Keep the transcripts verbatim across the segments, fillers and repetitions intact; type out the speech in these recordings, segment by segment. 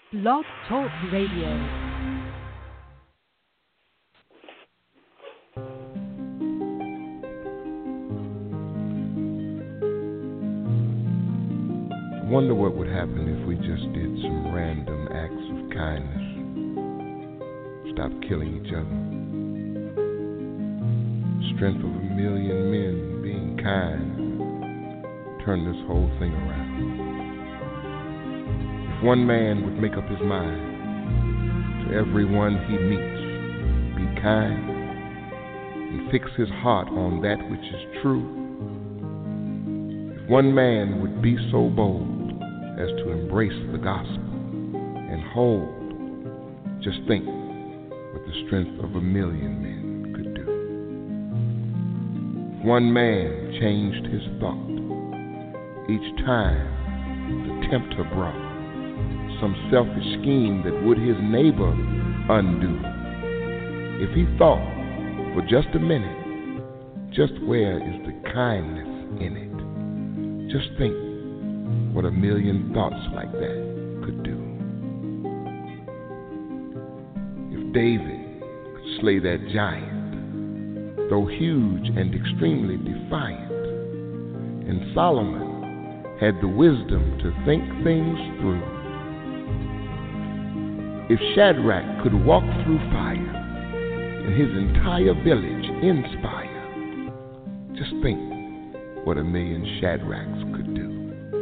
Blog Talk Radio. I wonder what would happen if we just did some random acts of kindness. Stop killing each other. Strength of a million men being kind. Turn this whole thing around. If one man would make up his mind to everyone he meets, be kind, and fix his heart on that which is true. If one man would be so bold as to embrace the gospel and hold, just think what the strength of a million men could do. If one man changed his thought each time the tempter brought some selfish scheme that would his neighbor undo, if he thought for just a minute, just where is the kindness in it? Just think what a million thoughts like that could do. If David could slay that giant, though huge and extremely defiant, and Solomon had the wisdom to think things through, if Shadrach could walk through fire and his entire village inspire, just think what a million Shadrachs could do.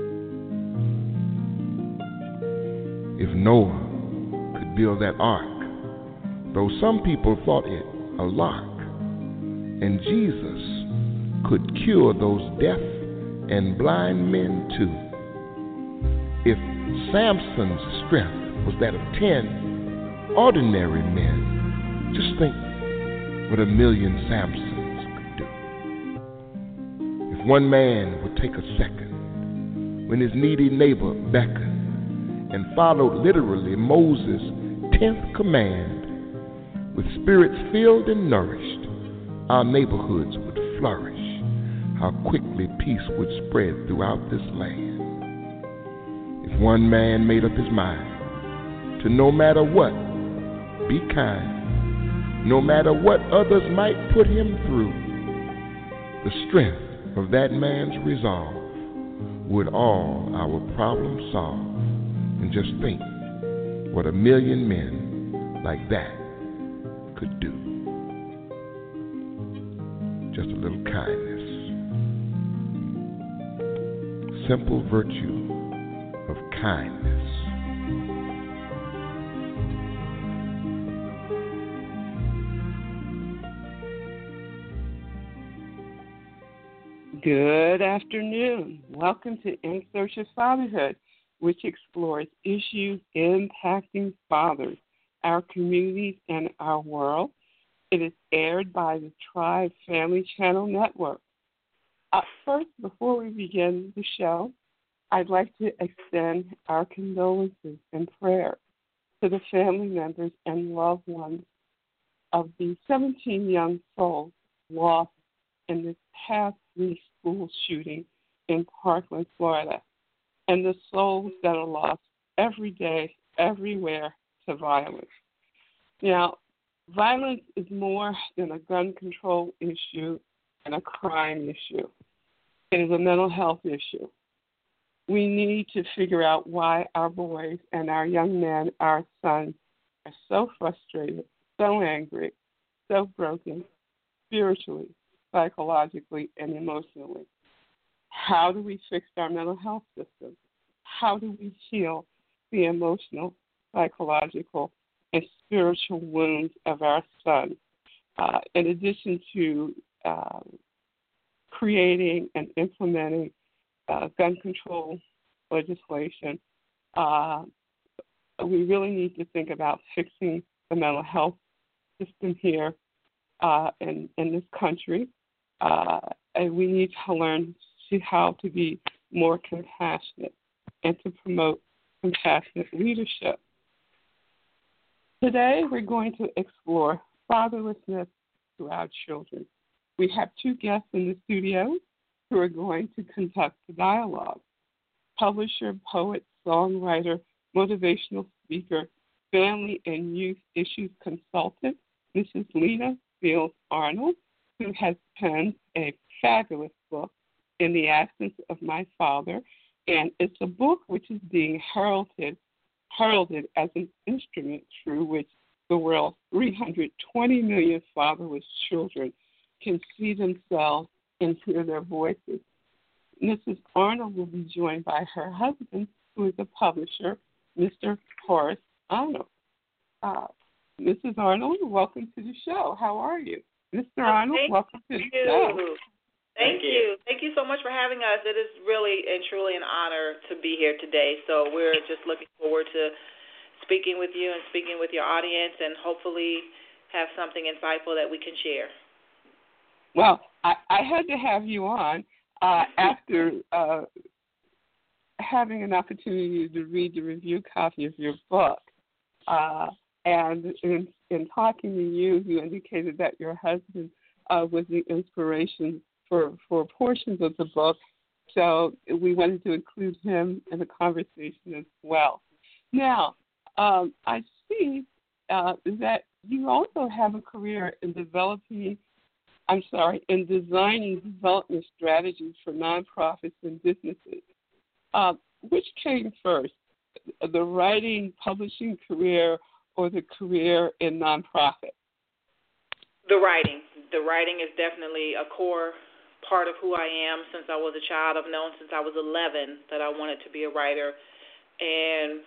If Noah could build that ark, though some people thought it a lark, and Jesus could cure those deaf and blind men too. If Samson's strength was that of ten ordinary men, just think what a million Samsons could do. If one man would take a second when his needy neighbor beckoned and followed literally Moses' tenth command, with spirits filled and nourished, our neighborhoods would flourish. How quickly peace would spread throughout this land. If one man made up his mind to no matter what, be kind, no matter what others might put him through, the strength of that man's resolve would all our problems solve. And just think what a million men like that could do. Just a little kindness. Simple virtue of kindness. Good afternoon. Welcome to In Search of Fatherhood, which explores issues impacting fathers, our communities, and our world. It is aired by the Tribe Family Channel Network. Uh, first, before we begin the show, I'd like to extend our condolences and prayers to the family members and loved ones of the seventeen young souls lost in this past week's school shooting in Parkland, Florida, and the souls that are lost every day, everywhere to violence. Now, violence is more than a gun control issue and a crime issue. It is a mental health issue. We need to figure out why our boys and our young men, our sons, are so frustrated, so angry, so broken, spiritually, psychologically, and emotionally. How do we fix our mental health system? How do we heal the emotional, psychological, and spiritual wounds of our sons? Uh, in addition to uh, creating and implementing uh, gun control legislation, uh, we really need to think about fixing the mental health system here uh, in, in this country. Uh, and we need to learn to how to be more compassionate and to promote compassionate leadership. Today, we're going to explore fatherlessness to our children. We have two guests in the studio who are going to conduct the dialogue. Publisher, poet, songwriter, motivational speaker, family and youth issues consultant, Missus Lena Fields Arnold, who has penned a fabulous book, In the Absence of My Father, and it's a book which is being heralded, heralded as an instrument through which the world's three hundred twenty million fatherless children can see themselves and hear their voices. Missus Arnold will be joined by her husband, who is a publisher, Mister Horace Arnold. Uh, Missus Arnold, welcome to the show. How are you? Mister Oh, Arnold, welcome to the you. show. Thank you. Thank you so much for having us. It is really and truly an honor to be here today. So we're just looking forward to speaking with you and speaking with your audience and hopefully have something insightful that we can share. Well, I, I had to have you on uh, after uh, having an opportunity to read the review copy of your book. Uh, and in, in talking to you, you indicated that your husband uh, was the inspiration for, for portions of the book. So we wanted to include him in the conversation as well. Now, um, I see uh, that you also have a career in developing, I'm sorry, in designing development strategies for nonprofits and businesses. Uh, which came first, the writing, publishing career, or the career in nonprofit? The writing. The writing is definitely a core part of who I am. Since I was a child, I've known since I was eleven that I wanted to be a writer. And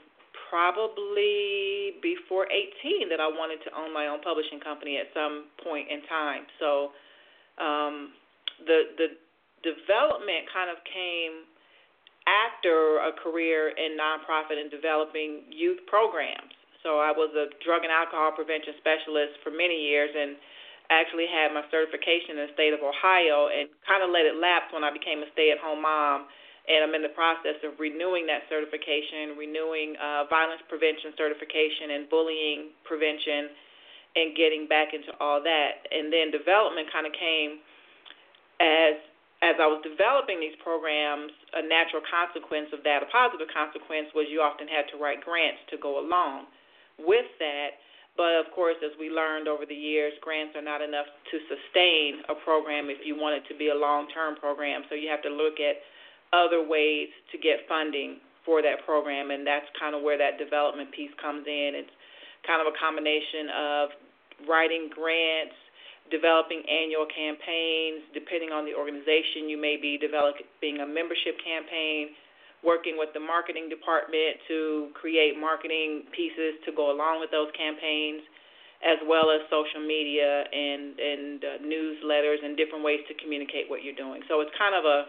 probably before eighteen that I wanted to own my own publishing company at some point in time. So um, the the development kind of came after a career in nonprofit and developing youth programs. So I was a drug and alcohol prevention specialist for many years and actually had my certification in the state of Ohio and kind of let it lapse when I became a stay-at-home mom. And I'm in the process of renewing that certification, renewing uh, violence prevention certification and bullying prevention and getting back into all that. And then development kind of came as as I was developing these programs. A natural consequence of that, a positive consequence, was you often had to write grants to go along with that. But, of course, as we learned over the years, grants are not enough to sustain a program if you want it to be a long-term program. So you have to look at other ways to get funding for that program, and that's kind of where that development piece comes in. It's kind of a combination of writing grants, developing annual campaigns. Depending on the organization, you may be developing a membership campaign, working with the marketing department to create marketing pieces to go along with those campaigns, as well as social media and, and uh, newsletters and different ways to communicate what you're doing. So it's kind of a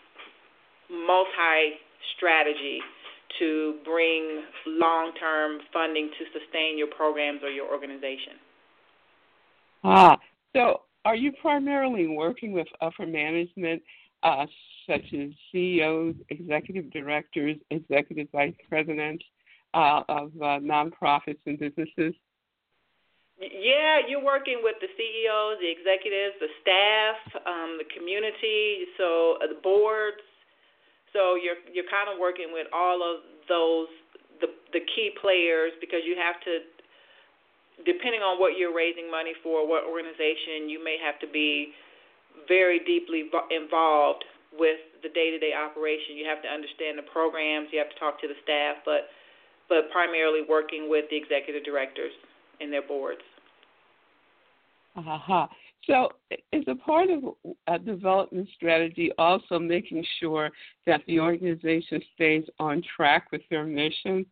multi-strategy to bring long-term funding to sustain your programs or your organization. Ah, so are you primarily working with upper management, uh, such as C E Os, executive directors, executive vice presidents uh, of uh, nonprofits and businesses? Yeah, you're working with the C E Os, the executives, the staff, um, the community, so uh, the boards. So you're you're kind of working with all of those, the the key players, because you have to, depending on what you're raising money for, what organization, you may have to be very deeply involved with the day-to-day operation. You have to understand the programs. You have to talk to the staff, but but primarily working with the executive directors and their boards. Uh-huh. So is a part of a development strategy also making sure that the organization stays on track with their mission?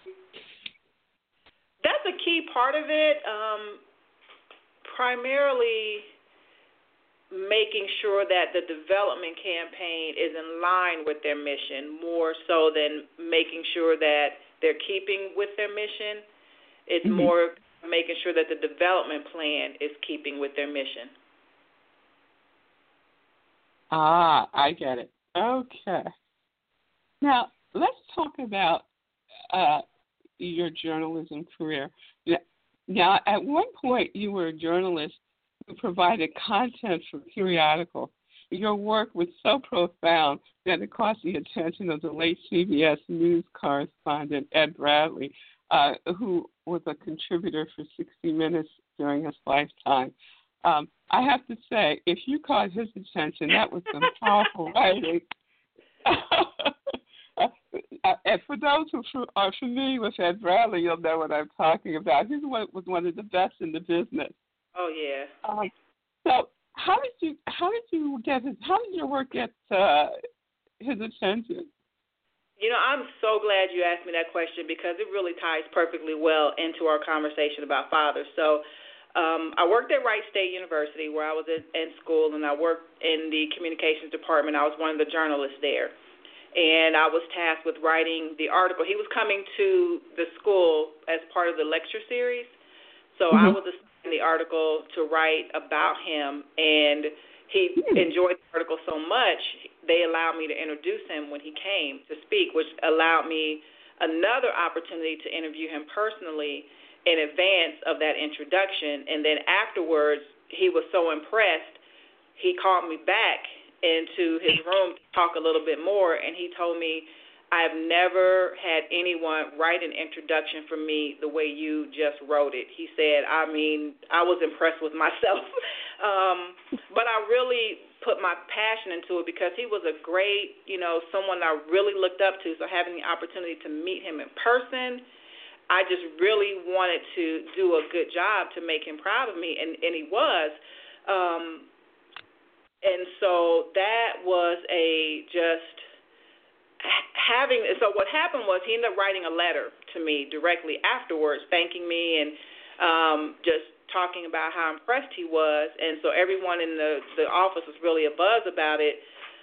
That's a key part of it, um, primarily making sure that the development campaign is in line with their mission, more so than making sure that they're keeping with their mission. It's mm-hmm. more making sure that the development plan is keeping with their mission. Ah, I get it. Okay. Now, let's talk about uh, your journalism career. Now, at one point, you were a journalist who provided content for periodicals. Your work was so profound that it caught the attention of the late C B S News correspondent Ed Bradley, uh, who was a contributor for sixty minutes during his lifetime. Um, I have to say, if you caught his attention, that was some powerful writing. And for those who are familiar with Ed Bradley, you'll know what I'm talking about. He was one of the best in the business. Oh yeah. Um, so, how did you how did you get his how did your work get uh, his attention? You know, I'm so glad you asked me that question because it really ties perfectly well into our conversation about fathers. So, um, I worked at Wright State University where I was in, in school, and I worked in the communications department. I was one of the journalists there. And I was tasked with writing the article. He was coming to the school as part of the lecture series, so mm-hmm. I was assigned the article to write about him, and he mm-hmm. enjoyed the article so much, they allowed me to introduce him when he came to speak, which allowed me another opportunity to interview him personally in advance of that introduction. And then afterwards, he was so impressed, he called me back into his room to talk a little bit more, and he told me, I've never had anyone write an introduction for me the way you just wrote it. He said, I mean, I was impressed with myself. um, but I really put my passion into it because he was a great, you know, someone I really looked up to. So having the opportunity to meet him in person, I just really wanted to do a good job to make him proud of me, and, and he was. Um, And so that was a just having – so what happened was he ended up writing a letter to me directly afterwards, thanking me and um, just talking about how impressed he was. And so everyone in the, the office was really abuzz about it.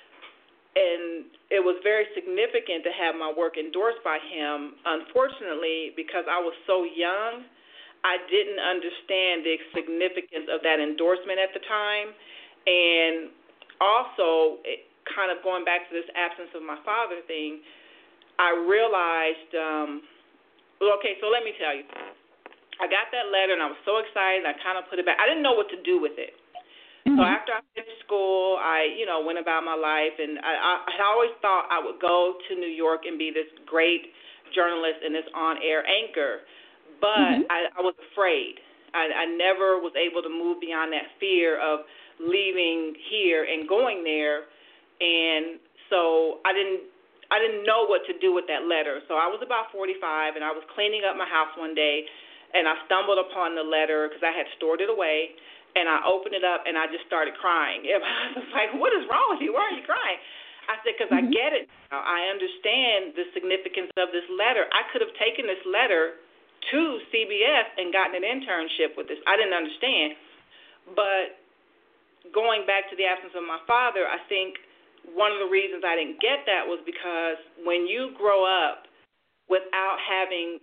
And it was very significant to have my work endorsed by him. Unfortunately, because I was so young, I didn't understand the significance of that endorsement at the time. And also, it, kind of going back to this absence of my father thing, I realized, um, well, okay, so let me tell you. I got that letter, and I was so excited, I kind of put it back. I didn't know what to do with it. Mm-hmm. So after I finished school, I, you know, went about my life, and I, I, I always thought I would go to New York and be this great journalist and this on-air anchor, but mm-hmm. I, I was afraid. I, I never was able to move beyond that fear of leaving here and going there, and so I didn't I didn't know what to do with that letter. So I was about forty-five, and I was cleaning up my house one day, and I stumbled upon the letter because I had stored it away, and I opened it up, and I just started crying. I was like, what is wrong with you? Why are you crying? I said, because mm-hmm. I get it now. I understand the significance of this letter. I could have taken this letter to C B S and gotten an internship with this. I didn't understand, but going back to the absence of my father, I think one of the reasons I didn't get that was because when you grow up without having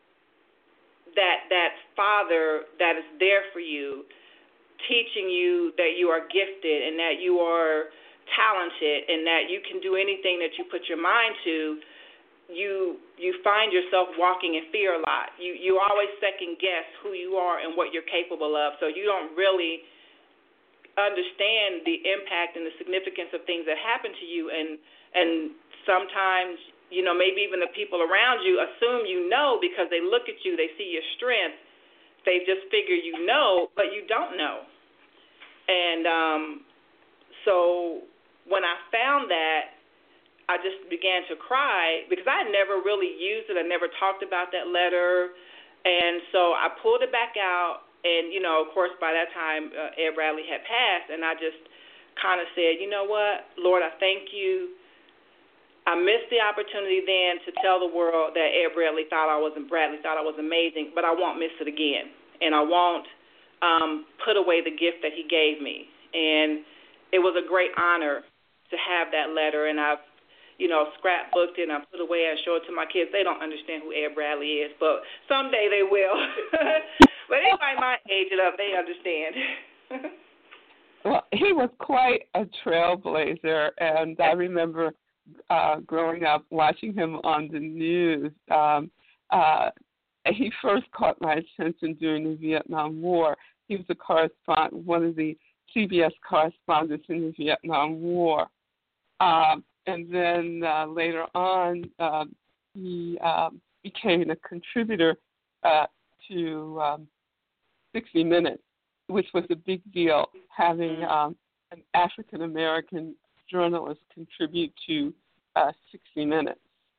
that that father that is there for you, teaching you that you are gifted and that you are talented and that you can do anything that you put your mind to, you you find yourself walking in fear a lot. You you always second guess who you are and what you're capable of, so you don't really understand the impact and the significance of things that happen to you, and and sometimes, you know, maybe even the people around you assume you know because they look at you, they see your strength, they just figure you know, but you don't know. And um, so when I found that, I just began to cry because I had never really used it. I never talked about that letter, and so I pulled it back out. And, you know, of course, by that time, uh, Ed Bradley had passed, and I just kind of said, you know what, Lord, I thank you. I missed the opportunity then to tell the world that Ed Bradley thought I was Bradley thought I was amazing, but I won't miss it again, and I won't um, put away the gift that he gave me. And it was a great honor to have that letter, and I've, you know, scrapbooked it, and I put it away and showed it to my kids. They don't understand who Ed Bradley is, but someday they will. But anybody my age and up, they understand. Well, he was quite a trailblazer, and I remember uh, growing up watching him on the news. Um, uh, he first caught my attention during the Vietnam War. He was a correspondent, one of the C B S correspondents in the Vietnam War. Um, and then uh, later on, uh, he um, became a contributor uh, to um, sixty minutes, which was a big deal, having um, an African American journalist contribute to uh, sixty minutes.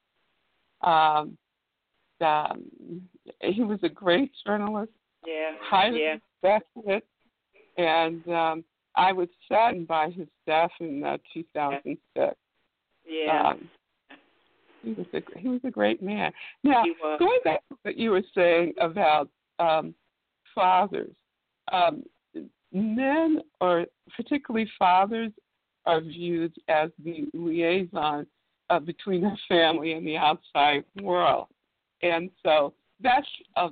Um, um, he was a great journalist, yeah, highly yeah. respected, and um, I was saddened by his death in uh, two thousand six. Yeah. Um, he was a he was a great man. Now, He was. going back to what you were saying about um, fathers, um, men, or particularly fathers, are viewed as the liaison uh, between the family and the outside world, and so that's a,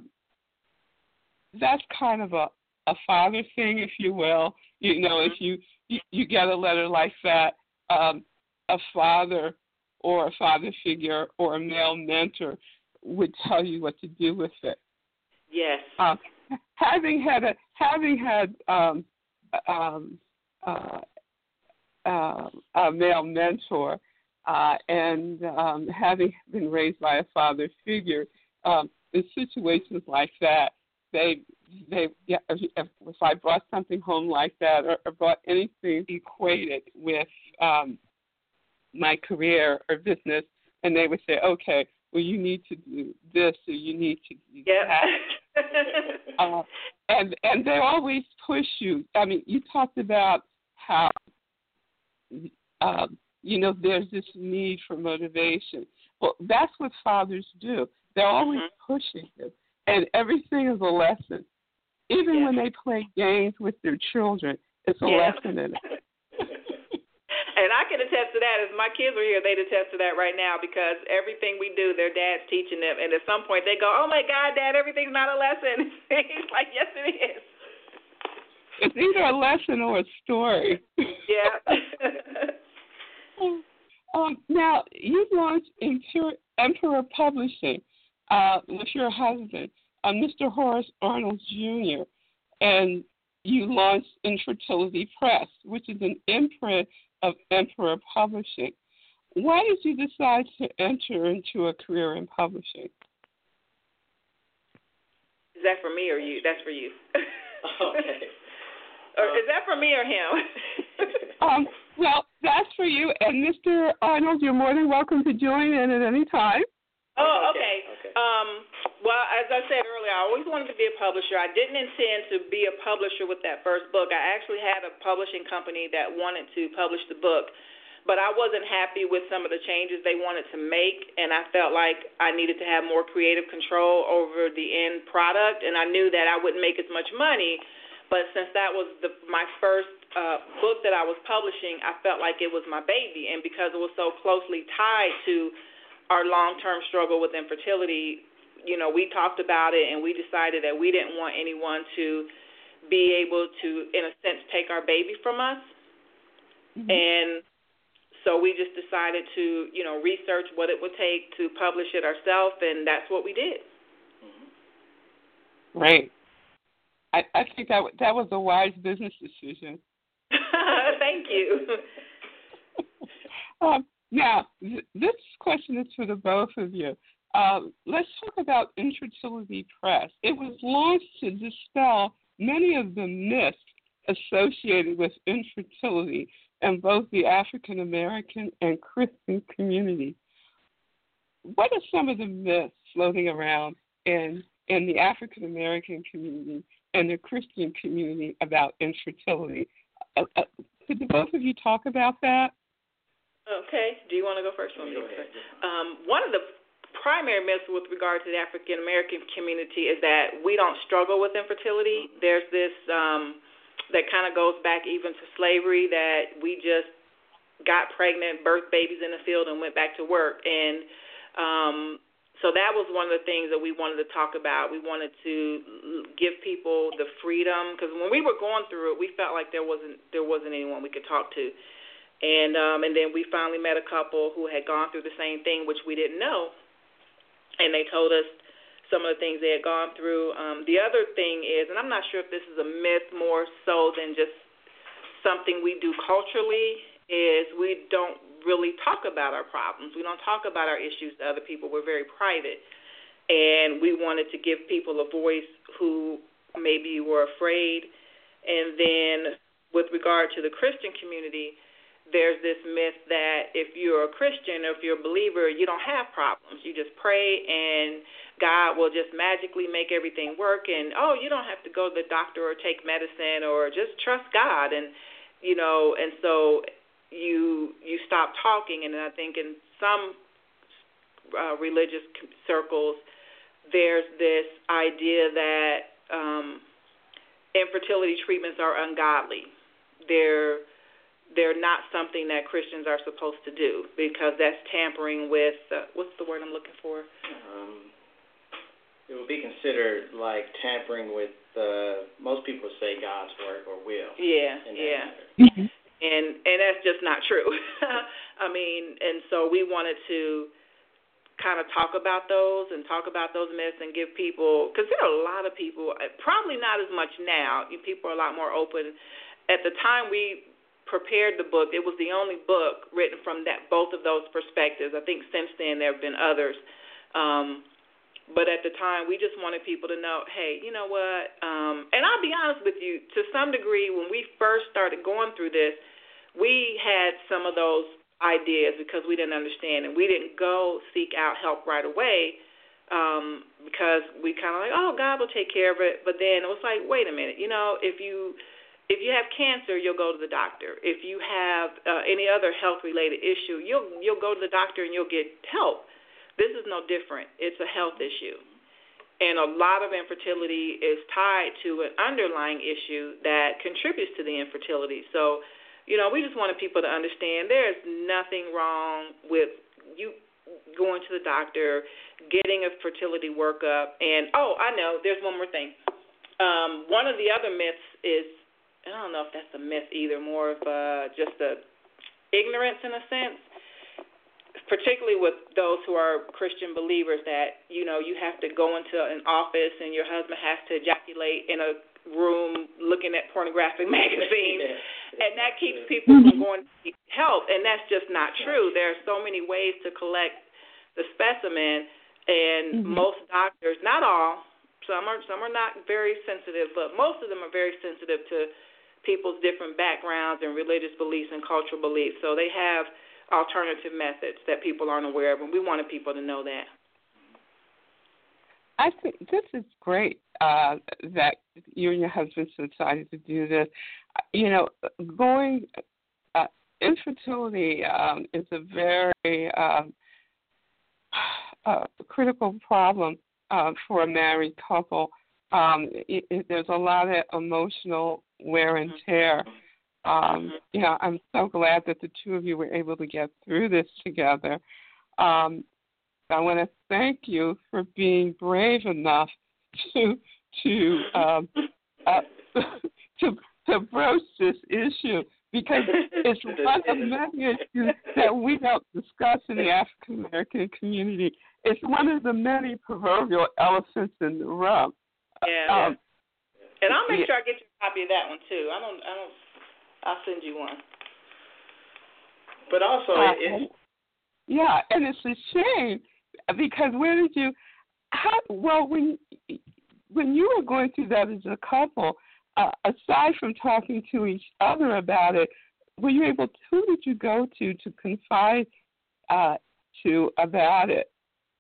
that's kind of a, a father thing, if you will. You know, if you, you, you get a letter like that, um, a father or a father figure or a male mentor would tell you what to do with it. Yes. Um, having had a having had um, um, uh, uh, a male mentor uh, and um, having been raised by a father figure, um, in situations like that, they they yeah, if, if I brought something home like that, or, or brought anything equated with um, my career or business, and they would say, okay, well, you need to do this or you need to do yep. that. uh, and and they always push you. I mean, you talked about how, um, you know, there's this need for motivation. Well, that's what fathers do. They're always mm-hmm. pushing you, and everything is a lesson. Even yeah. when they play games with their children, it's a yeah. lesson in it. And I can attest to that. As my kids are here, they'd attest to that right now, because everything we do, their dad's teaching them. And at some point, they go, oh, my God, Dad, everything's not a lesson. He's like, yes, it is. It's either a lesson or a story. Yeah. um, now, you launched Emperor, Emperor Publishing uh, with your husband, uh, Mister Horace Arnold Junior, and you launched Infertility Press, which is an imprint of Emperor Publishing. Why did you decide to enter into a career in publishing? Is that for me or you? That's for you. Okay. Or is that for me or him? um, well, that's for you. And Mister Arnold, you're more than welcome to join in at any time. Oh, okay. okay. Um, well, as I said earlier, I always wanted to be a publisher. I didn't intend to be a publisher with that first book. I actually had a publishing company that wanted to publish the book, but I wasn't happy with some of the changes they wanted to make, and I felt like I needed to have more creative control over the end product, and I knew that I wouldn't make as much money, but since that was the, my first uh, book that I was publishing, I felt like it was my baby, and because it was so closely tied to our long-term struggle with infertility, you know, we talked about it and we decided that we didn't want anyone to be able to, in a sense, take our baby from us. Mm-hmm. And so we just decided to, you know, research what it would take to publish it ourselves, and that's what we did. Mm-hmm. Right. I, I think that that was a wise business decision. Thank you. um, Now, th- this question is for the both of you. Uh, let's talk about Infertility Press. It was launched to dispel many of the myths associated with infertility in both the African American and Christian community. What are some of the myths floating around in, in the African American community and the Christian community about infertility? Uh, uh, could the both of you talk about that? Okay. Do you want to go first? Go ahead. Um, one of the primary myths with regard to the African American community is that we don't struggle with infertility. There's this um, that kind of goes back even to slavery, that we just got pregnant, birthed babies in the field, and went back to work. And um, so that was one of the things that we wanted to talk about. We wanted to give people the freedom, because when we were going through it, we felt like there wasn't there wasn't anyone we could talk to. And um, and then we finally met a couple who had gone through the same thing, which we didn't know, and they told us some of the things they had gone through. Um, the other thing is, and I'm not sure if this is a myth more so than just something we do culturally, is we don't really talk about our problems. We don't talk about our issues to other people. We're very private. and we wanted to give people a voice who maybe were afraid. And then with regard to the Christian community, there's this myth that if you're a Christian or if you're a believer, you don't have problems. You just pray and God will just magically make everything work. And, oh, you don't have to go to the doctor or take medicine, or just trust God. And, you know, and so you you stop talking. And I think in some uh, religious circles, there's this idea that um, infertility treatments are ungodly. They're they're not something that Christians are supposed to do, because that's tampering with, uh, what's the word I'm looking for? Um, it would be considered like tampering with, uh, most people say God's work or will. Yeah, yeah. Mm-hmm. And and that's just not true. I mean, and so we wanted to kind of talk about those and talk about those myths and give people, because there are a lot of people, probably not as much now, people are a lot more open. At the time we prepared the book, it was the only book written from that both of those perspectives. I think since then there have been others. Um, but at the time, we just wanted people to know, hey, you know what? Um, and I'll be honest with you, to some degree, when we first started going through this, we had some of those ideas because we didn't understand, and we didn't go seek out help right away um, because we kind of like, oh, God will take care of it. But then it was like, wait a minute, you know, if you If you have cancer, you'll go to the doctor. If you have uh, any other health-related issue, you'll you'll go to the doctor and you'll get help. This is no different. It's a health issue. And a lot of infertility is tied to an underlying issue that contributes to the infertility. So, you know, we just wanted people to understand there's nothing wrong with you going to the doctor, getting a fertility workup. And, oh, I know, there's one more thing. Um, one of the other myths is, I don't know if that's a myth either, more of uh, just a ignorance in a sense, particularly with those who are Christian believers, that, you know, you have to go into an office and your husband has to ejaculate in a room looking at pornographic magazines, and that keeps people from going to seek help, and that's just not true. There are so many ways to collect the specimen, and mm-hmm. most doctors, not all, some are some are not very sensitive, but most of them are very sensitive to people's different backgrounds and religious beliefs and cultural beliefs. So they have alternative methods that people aren't aware of, and we wanted people to know that. I think this is great uh, that you and your husband decided to do this. You know, going, uh, infertility um, is a very um, uh, critical problem uh, for a married couple. Um, it, it, there's a lot of emotional wear and tear. Um, you know, I'm so glad that the two of you were able to get through this together. Um, I want to thank you for being brave enough to to um, uh, to to broach this issue, because it's one of many issues that we don't discuss in the African American community. It's one of the many proverbial elephants in the room. Yeah, um, yeah. And I'll make yeah. sure I get you a copy of that one too. I don't, I don't. I'll send you one. But also, uh, it's yeah, and it's a shame because where did you? How, well, when when you were going through that as a couple, uh, aside from talking to each other about it, were you able to? Who did you go to to confide uh, to about it?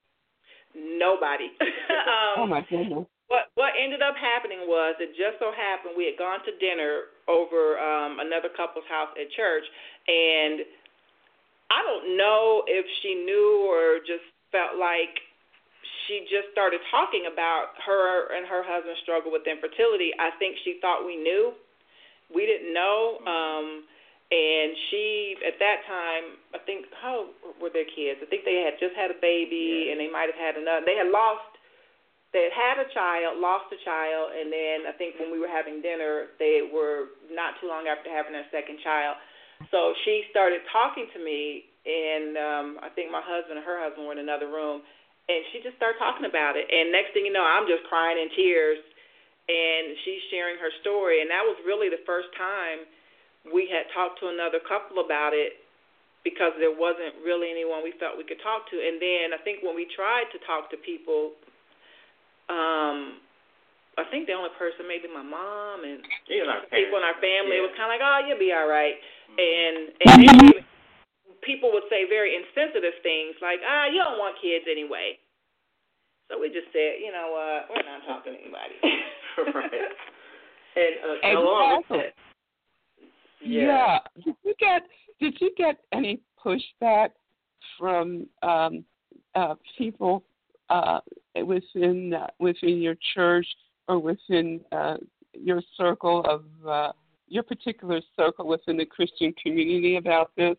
Nobody. um, oh my goodness. What what ended up happening was it just so happened we had gone to dinner over um, another couple's house at church, and I don't know if she knew or just felt like she just started talking about her and her husband's struggle with infertility. I think she thought we knew. We didn't know. Um, and she, at that time, I think, how were their kids? I think they had just had a baby, yeah. and they might have had another. They had lost. They had had a child, lost a child, and then I think when we were having dinner, they were not too long after having their second child. So she started talking to me, and um, I think my husband and her husband were in another room, and she just started talking about it. And next thing you know, I'm just crying in tears, and she's sharing her story. And that was really the first time we had talked to another couple about it, because there wasn't really anyone we felt we could talk to. And then I think when we tried to talk to people I think the only person, maybe my mom and Even our people in our family, yeah. it was kind of like, oh, you'll be all right. Mm-hmm. And, and they, people would say very insensitive things like, ah, you don't want kids anyway. So we just said, you know what, uh, we're not talking to anybody. Right. And uh, Exactly. along with that, yeah. yeah. Did you get Did you get any pushback from um, uh, people uh, within uh, within your church or within uh, your circle of uh, your particular circle within the Christian community about this?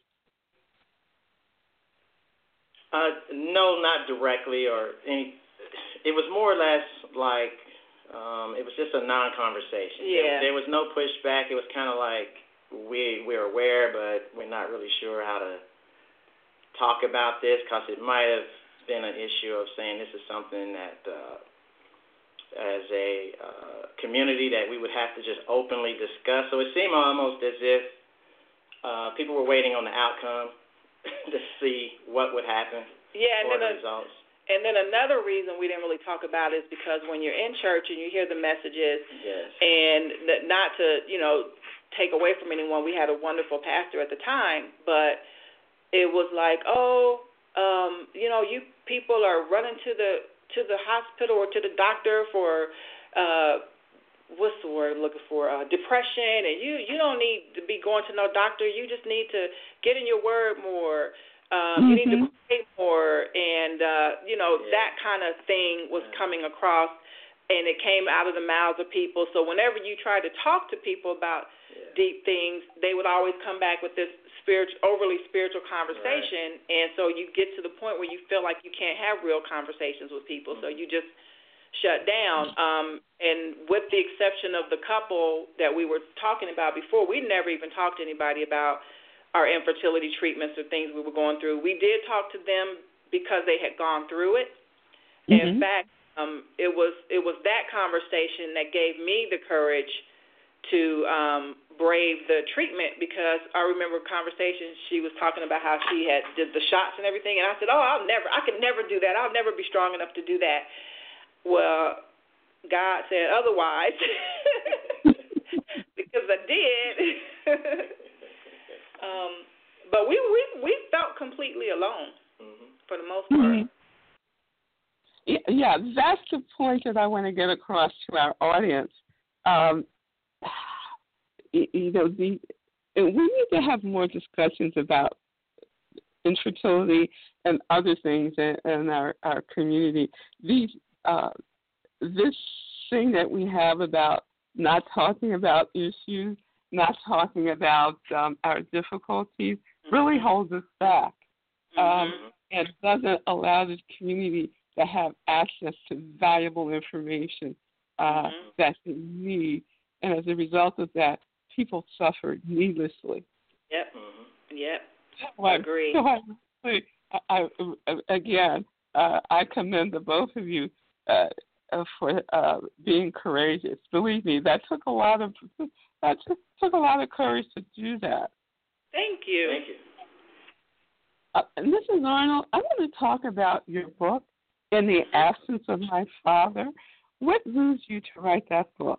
Uh, no, not directly, or any. It was more or less like um, it was just a non-conversation. Yeah. There, there was no pushback. It was kind of like we we're aware, but we're not really sure how to talk about this because it might have been an issue of saying this is something that, uh, as a uh, community, that we would have to just openly discuss. So it seemed almost as if uh, people were waiting on the outcome to see what would happen. Yeah, and or then the a, results. And then another reason we didn't really talk about it is because when you're in church and you hear the messages, yes. and not to, you know, take away from anyone, we had a wonderful pastor at the time, but it was like, oh, um, you know, you people are running to the to the hospital or to the doctor for uh, what's the word I'm looking for? Uh, depression, and you you don't need to be going to no doctor. You just need to get in your word more. Um, mm-hmm. You need to pray more, and uh, you know yeah. that kind of thing was coming across, and it came out of the mouths of people. So whenever you try to talk to people about yeah. deep things, they would always come back with this spiritual, overly spiritual conversation, right. and so you get to the point where you feel like you can't have real conversations with people, mm-hmm. so you just shut down. Um, and with the exception of the couple that we were talking about before, we never even talked to anybody about our infertility treatments or things we were going through. We did talk to them because they had gone through it. Mm-hmm. In fact, um, it was it was that conversation that gave me the courage to um, brave the treatment, because I remember conversations she was talking about how she had did the shots and everything, and I said, oh, I'll never, I could never do that. I'll never be strong enough to do that. Well, God said otherwise, because I did. um, but we we we felt completely alone mm-hmm. for the most part. Mm-hmm. Yeah, yeah, that's the point that I want to get across to our audience. Um, you know, the we need to have more discussions about infertility and other things in, in our, our community. These uh, this thing that we have about not talking about issues, not talking about um, our difficulties, really holds us back, um, mm-hmm. and doesn't allow the community to have access to valuable information uh, mm-hmm. that they need. And as a result of that, people suffer needlessly. Yep. Mm-hmm. Yep. So I agree. So I, I, I, again, uh, I commend the both of you uh, for uh, being courageous. Believe me, that took a lot of that took, took a lot of courage to do that. Thank you. Thank you. Uh, Missus Arnold, I want to talk about your book, In the Absence of My Father. What moved you to write that book?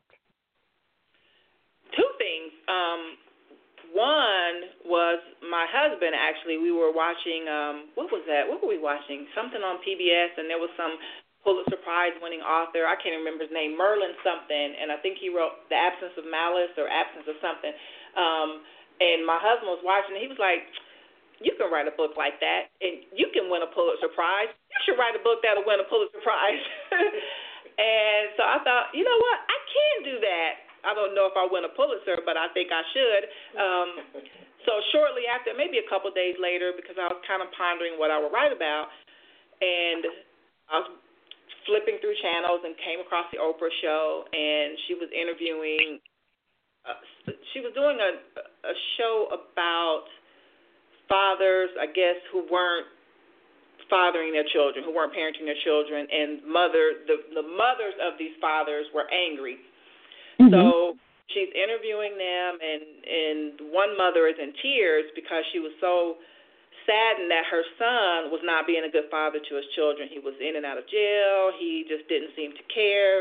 Two things. Um, one was my husband, actually. We were watching, um, what was that? What were we watching? Something on P B S, and there was some Pulitzer Prize-winning author. I can't remember his name, Merlin something, and I think he wrote The Absence of Malice or Absence of something. Um, and my husband was watching, and he was like, you can write a book like that, and you can win a Pulitzer Prize. You should write a book that'll win a Pulitzer Prize. And so I thought, you know what, I can do that. I don't know if I win a Pulitzer, but I think I should. Um, so shortly after, maybe a couple days later, because I was kind of pondering what I would write about, and I was flipping through channels and came across the Oprah show, and she was interviewing, uh, she was doing a, a show about fathers, I guess, who weren't fathering their children, who weren't parenting their children, and mother, the, the mothers of these fathers were angry. Mm-hmm. So she's interviewing them, and, and one mother is in tears because she was so saddened that her son was not being a good father to his children. He was in and out of jail. He just didn't seem to care.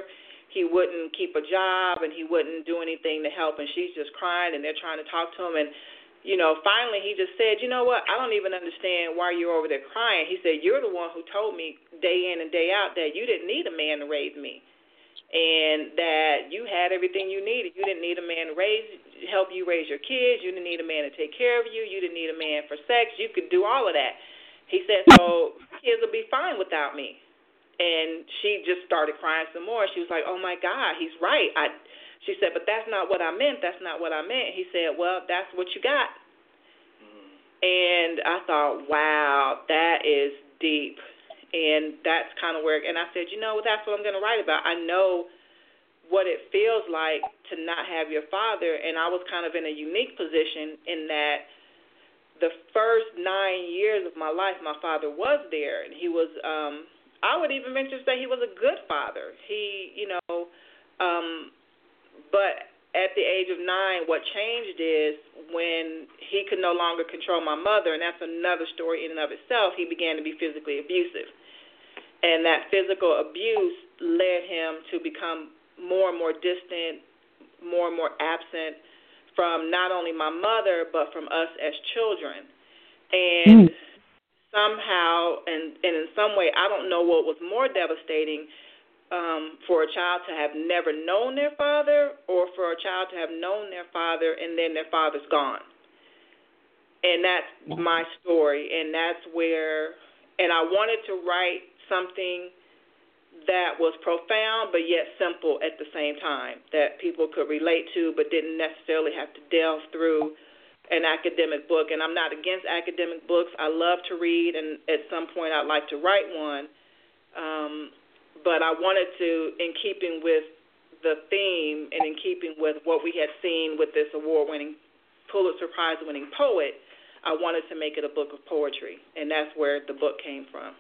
he wouldn't keep a job and he wouldn't do anything to help, and she's just crying, and they're trying to talk to him. And, you know, finally he just said, you know what, I don't even understand why you're over there crying. He said, you're the one who told me day in and day out that you didn't need a man to raise me, and that you had everything you needed. You didn't need a man to raise, help you raise your kids. You didn't need a man to take care of you. You didn't need a man for sex. You could do all of that. He said, so kids will be fine without me. And she just started crying some more. She was like, oh, my God, he's right. I, she said, but that's not what I meant. That's not what I meant. He said, well, that's what you got. Mm. And I thought, wow, that is deep. And that's kind of where, and I said, you know, that's what I'm going to write about. I know what it feels like to not have your father. And I was kind of in a unique position in that the first nine years of my life, my father was there. And he was, um, I would even venture to say he was a good father. He, you know, um, but at the age of nine, what changed is when he could no longer control my mother, and that's another story in and of itself, he began to be physically abusive. And that physical abuse led him to become more and more distant, more and more absent from not only my mother, but from us as children. And mm. somehow, and, and in some way, I don't know what was more devastating, um, for a child to have never known their father, or for a child to have known their father and then their father's gone. And that's my story, and that's where, and I wanted to write something that was profound but yet simple at the same time, that people could relate to but didn't necessarily have to delve through an academic book. And I'm not against academic books. I love to read, and at some point I'd like to write one. Um, but I wanted to, in keeping with the theme and in keeping with what we had seen with this award-winning, Pulitzer Prize-winning poet, I wanted to make it a book of poetry, and that's where the book came from.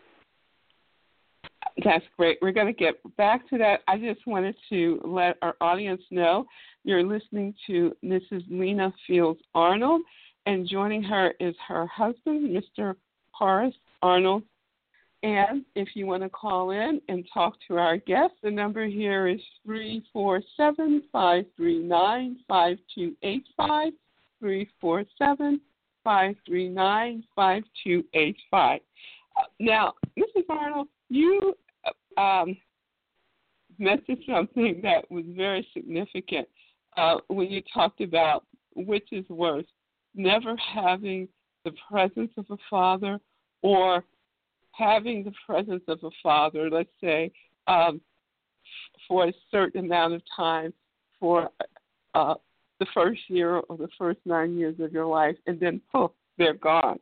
That's great. We're going to get back to that. I just wanted to let our audience know you're listening to Missus Lena Fields Arnold, and joining her is her husband, Mister Horace Arnold. And if you want to call in and talk to our guest, the number here is three four seven, five three nine, five two eight five, three four seven, five three nine, five two eight five. Now, Missus Arnold, you um, mentioned something that was very significant uh, when you talked about which is worse, never having the presence of a father or having the presence of a father, let's say, um, for a certain amount of time for uh, the first year or the first nine years of your life, and then, poof, they're gone.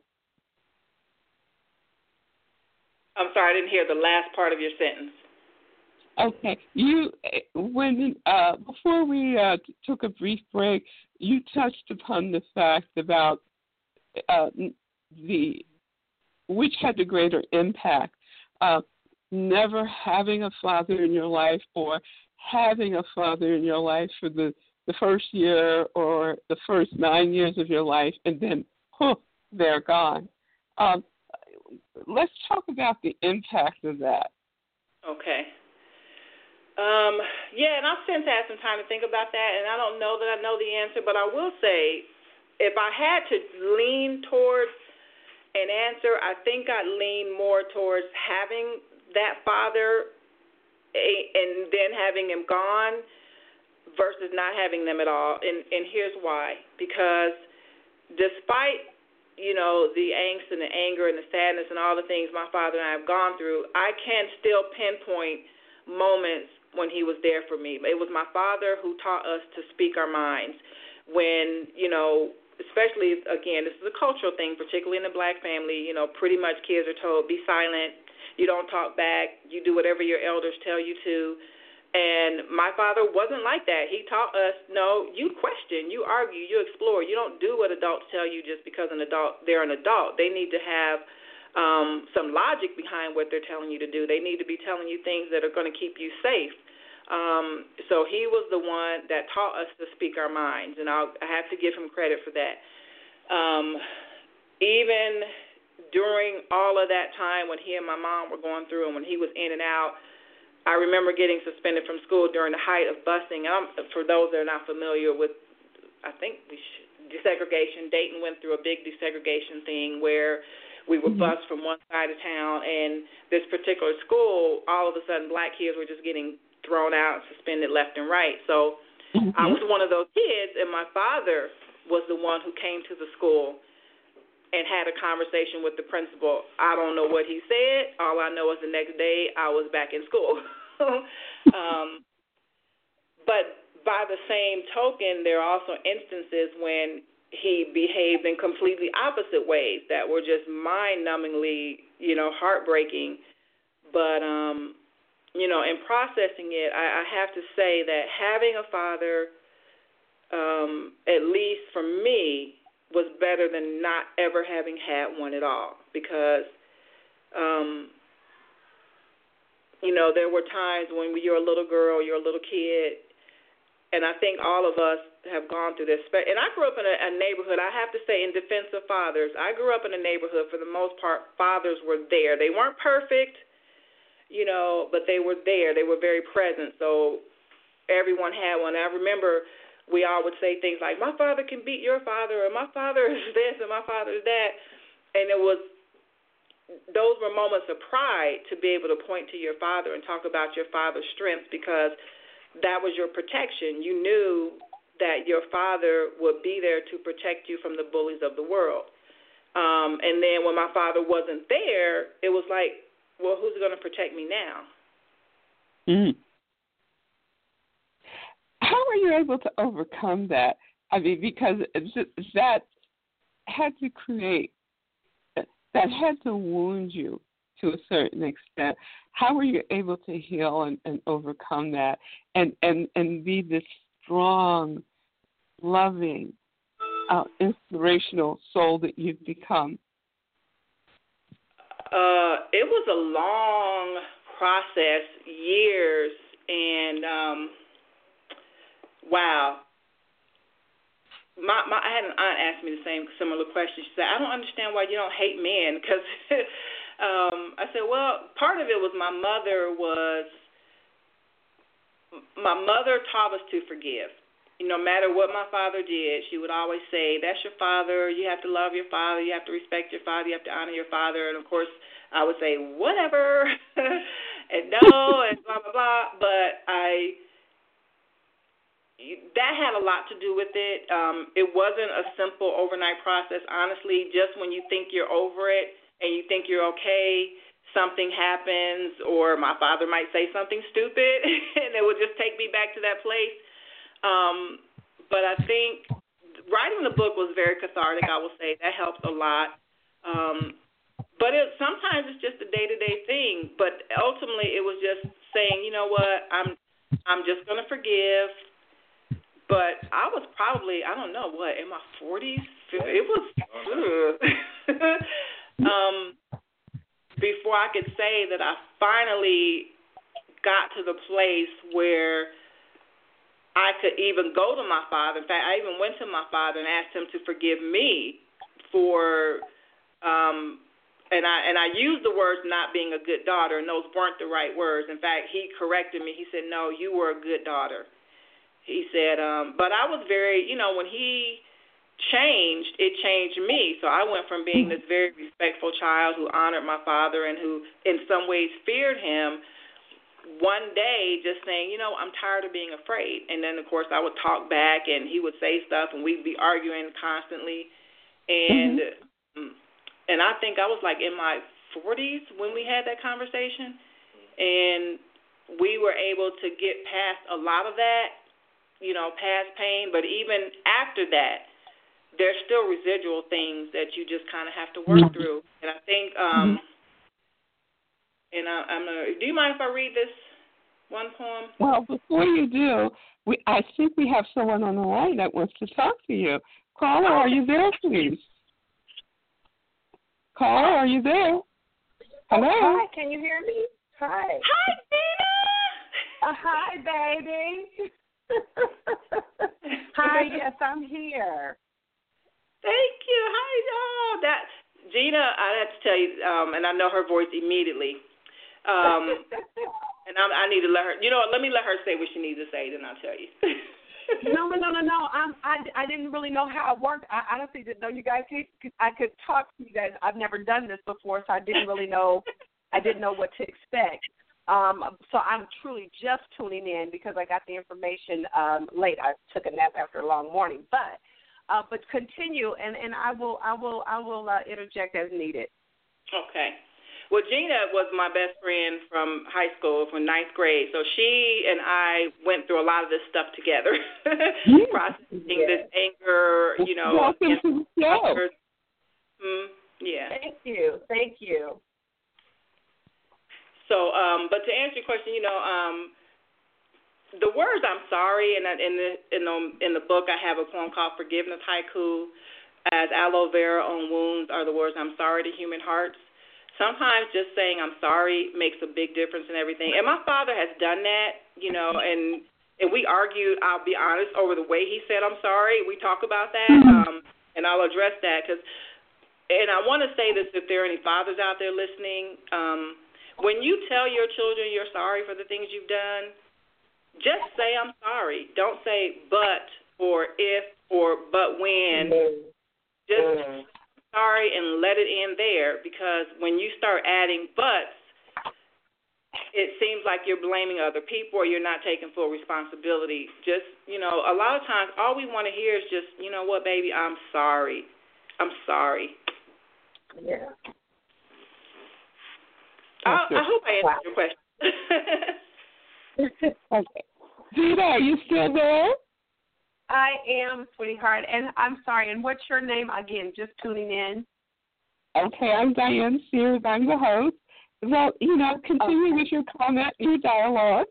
I'm sorry, I didn't hear the last part of your sentence. Okay, you when uh, before we uh, took a brief break, you touched upon the fact about uh, the which had the greater impact, uh, never having a father in your life or having a father in your life for the, the first year or the first nine years of your life, and then poof, they're gone. Um, let's talk about the impact of that. Okay. Um, yeah, and I've since had some time to think about that, and I don't know that I know the answer, but I will say if I had to lean towards an answer, I think I'd lean more towards having that father and then having him gone versus not having them at all. And, and here's why. Because despite, you know, the angst and the anger and the sadness and all the things my father and I have gone through, I can still pinpoint moments when he was there for me. It was my father who taught us to speak our minds when, you know, especially, again, this is a cultural thing, particularly in the black family, you know, pretty much kids are told, be silent, you don't talk back, you do whatever your elders tell you to. And my father wasn't like that. He taught us, no, you question, you argue, you explore. You don't do what adults tell you just because an adult they're an adult. They need to have um, some logic behind what they're telling you to do. They need to be telling you things that are going to keep you safe. Um, so he was the one that taught us to speak our minds, and I'll, I have to give him credit for that. Um, even during all of that time when he and my mom were going through and when he was in and out, I remember getting suspended from school during the height of busing. Um, for those that are not familiar with, I think we should, desegregation. Dayton went through a big desegregation thing where we were mm-hmm. bused from one side of town, and this particular school, all of a sudden, black kids were just getting thrown out, suspended left and right. So mm-hmm. I was one of those kids, and my father was the one who came to the school and had a conversation with the principal. I don't know what he said. All I know is the next day I was back in school. um, but by the same token, there are also instances when he behaved in completely opposite ways that were just mind-numbingly, you know, heartbreaking. But, um, you know, in processing it, I, I have to say that having a father, um, at least for me, was better than not ever having had one at all, because, um, you know, there were times when you're a little girl, you're a little kid, and I think all of us have gone through this. And I grew up in a, a neighborhood, I have to say, in defense of fathers, I grew up in a neighborhood, for the most part, fathers were there. They weren't perfect, you know, but they were there. They were very present, so everyone had one. I remember we all would say things like, my father can beat your father, or my father is this, and my father is that. And it was, those were moments of pride to be able to point to your father and talk about your father's strengths, because that was your protection. You knew that your father would be there to protect you from the bullies of the world. Um, and then when my father wasn't there, it was like, well, who's going to protect me now? Mm. How were you able to overcome that? I mean, because that had to create, that had to wound you to a certain extent. How were you able to heal and, and overcome that and, and, and be this strong, loving, uh, inspirational soul that you've become? Uh, it was a long process, years, and um, wow. My, my, I had an aunt ask me the same similar question. She said, I don't understand why you don't hate men, because um, I said, well, part of it was my mother was, my mother taught us to forgive. You know, no matter what my father did, she would always say, that's your father, you have to love your father, you have to respect your father, you have to honor your father. And, of course, I would say, whatever, and no, and blah, blah, blah. But I, that had a lot to do with it. Um, it wasn't a simple overnight process. Honestly, just when you think you're over it and you think you're okay, something happens, or my father might say something stupid, and it would just take me back to that place. Um, but I think writing the book was very cathartic, I will say. That helped a lot. Um, but it, sometimes it's just a day-to-day thing. But ultimately it was just saying, you know what, I'm I'm just going to forgive. But I was probably, I don't know, what, in my forties? It was, um, before I could say that I finally got to the place where I could even go to my father. In fact, I even went to my father and asked him to forgive me for, um, and I and I used the words not being a good daughter, and those weren't the right words. In fact, he corrected me. He said, no, you were a good daughter. He said, um, but I was very, you know, when he changed, it changed me. So I went from being this very respectful child who honored my father and who in some ways feared him, one day just saying, you know, I'm tired of being afraid. And then, of course, I would talk back, and he would say stuff, and we'd be arguing constantly. And mm-hmm. and I think I was like in my forties when we had that conversation, and we were able to get past a lot of that, you know, past pain. But even after that, there's still residual things that you just kind of have to work mm-hmm. through. And I think um, – And I, I'm gonna, do you mind if I read this one poem? Well, before you do, we I think we have someone on the line that wants to talk to you. Caller, are you there, please? Caller, are you there? Hello? Oh, hi, can you hear me? Hi. Hi, Dina! Uh, hi, baby. Hi, yes, I'm here. Thank you. Hi, oh, that Gina, I have to tell you, um, and I know her voice immediately. Um, And I'm, I need to let her. You know what? Let me let her say what she needs to say, then I'll tell you. no, no, no, no, no. I'm, I, I didn't really know how it worked. I honestly didn't know you guys could. I could talk to you guys. I've never done this before, so I didn't really know. I didn't know what to expect. Um, so I'm truly just tuning in because I got the information um, late. I took a nap after a long morning, but uh, but continue, and, and I will I will I will uh, interject as needed. Okay. Well, Gina was my best friend from high school, from ninth grade. So she and I went through a lot of this stuff together, yes. processing yes. this anger, you know. Welcome to the show. Mm, yeah. Thank you. Thank you. So, um, but to answer your question, you know, um, the words "I'm sorry" and in the in the in the book I have a poem called "Forgiveness Haiku," as aloe vera on wounds are the words "I'm sorry" to human hearts. Sometimes just saying I'm sorry makes a big difference in everything. And my father has done that, you know, and and we argued, I'll be honest, over the way he said I'm sorry. We talk about that, um, and I'll address that. Cause, and I want to say this if there are any fathers out there listening, um, when you tell your children you're sorry for the things you've done, just say I'm sorry. Don't say but or if or but when. Just sorry and let it end there, because when you start adding buts, it seems like you're blaming other people or you're not taking full responsibility. Just, you know, a lot of times all we want to hear is just, you know what, baby, I'm sorry. I'm sorry. Yeah. I, I hope I answered your question. Okay. Gina, are you still there? I am, sweetheart, and I'm sorry. And what's your name again? Just tuning in. Okay, I'm Diane Sears. I'm the host. Well, you know, continue okay. with your comment, your dialogue.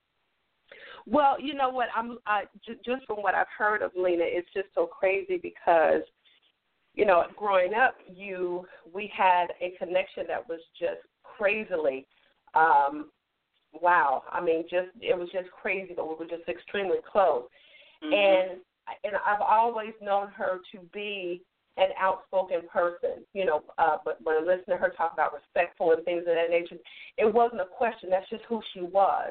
Well, you know what? I'm uh, j- just from what I've heard of Lena, it's just so crazy because, you know, growing up, you we had a connection that was just crazily, um, wow. I mean, just it was just crazy, but we were just extremely close. Mm-hmm. And and I've always known her to be an outspoken person, you know, uh, but when I listen to her talk about respectful and things of that nature, it wasn't a question. That's just who she was.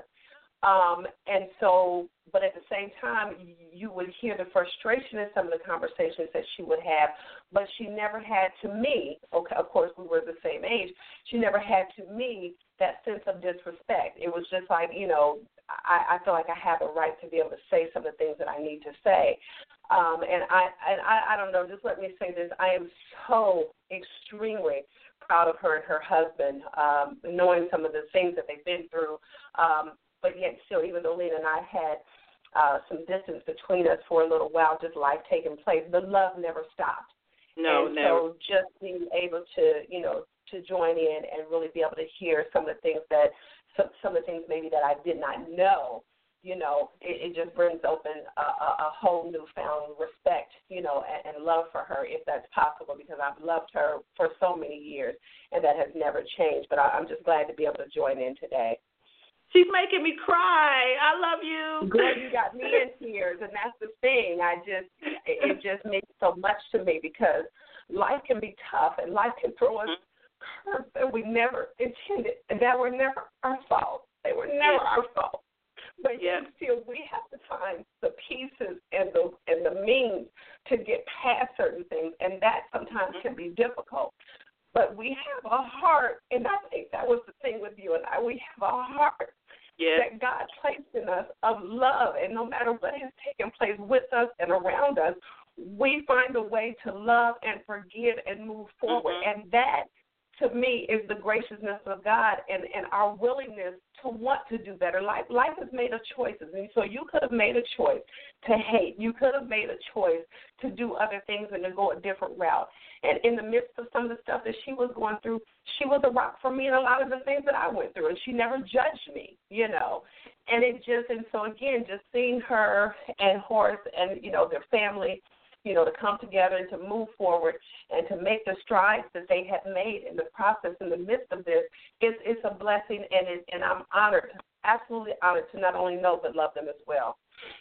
Um, and so, but at the same time, you would hear the frustration in some of the conversations that she would have, but she never had to me, okay, of course we were the same age, she never had to me that sense of disrespect. It was just like, you know, I, I feel like I have a right to be able to say some of the things that I need to say. Um, and I, and I, I don't know, just let me say this. I am so extremely proud of her and her husband, um, knowing some of the things that they've been through. Um, but yet still, even though Lena and I had uh, some distance between us for a little while, just life taking place, the love never stopped. No, and never. So just being able to, you know, to join in and really be able to hear some of the things that, some, some of the things maybe that I did not know, you know, it, it just brings open a, a, a whole newfound respect, you know, and, and love for her, if that's possible, because I've loved her for so many years, and that has never changed. But I, I'm just glad to be able to join in today. She's making me cry. I love you. Girl, you got me in tears, and that's the thing. I just, it, it just means so much to me, because life can be tough, and life can throw us curves that we never intended, and that were never our fault. They were never yeah. our fault. But yet still, we have to find the pieces and the and the means to get past certain things, and that sometimes can be difficult. But we have a heart, and I think that was the thing with you and I. We have a heart yes. that God placed in us of love, and no matter what has taken place with us and around us, we find a way to love and forgive and move forward. Mm-hmm. And that, to me, is the graciousness of God and, and our willingness to want to do better. Life, life is made of choices, and so you could have made a choice to hate. You could have made a choice to do other things and to go a different route. And in the midst of some of the stuff that she was going through, she was a rock for me in a lot of the things that I went through, and she never judged me, you know. And it just, and so again, just seeing her and Horace and, you know, their family, you know, to come together and to move forward and to make the strides that they have made in the process in the midst of this, it's, it's a blessing, and it, and I'm honored, absolutely honored to not only know but love them as well.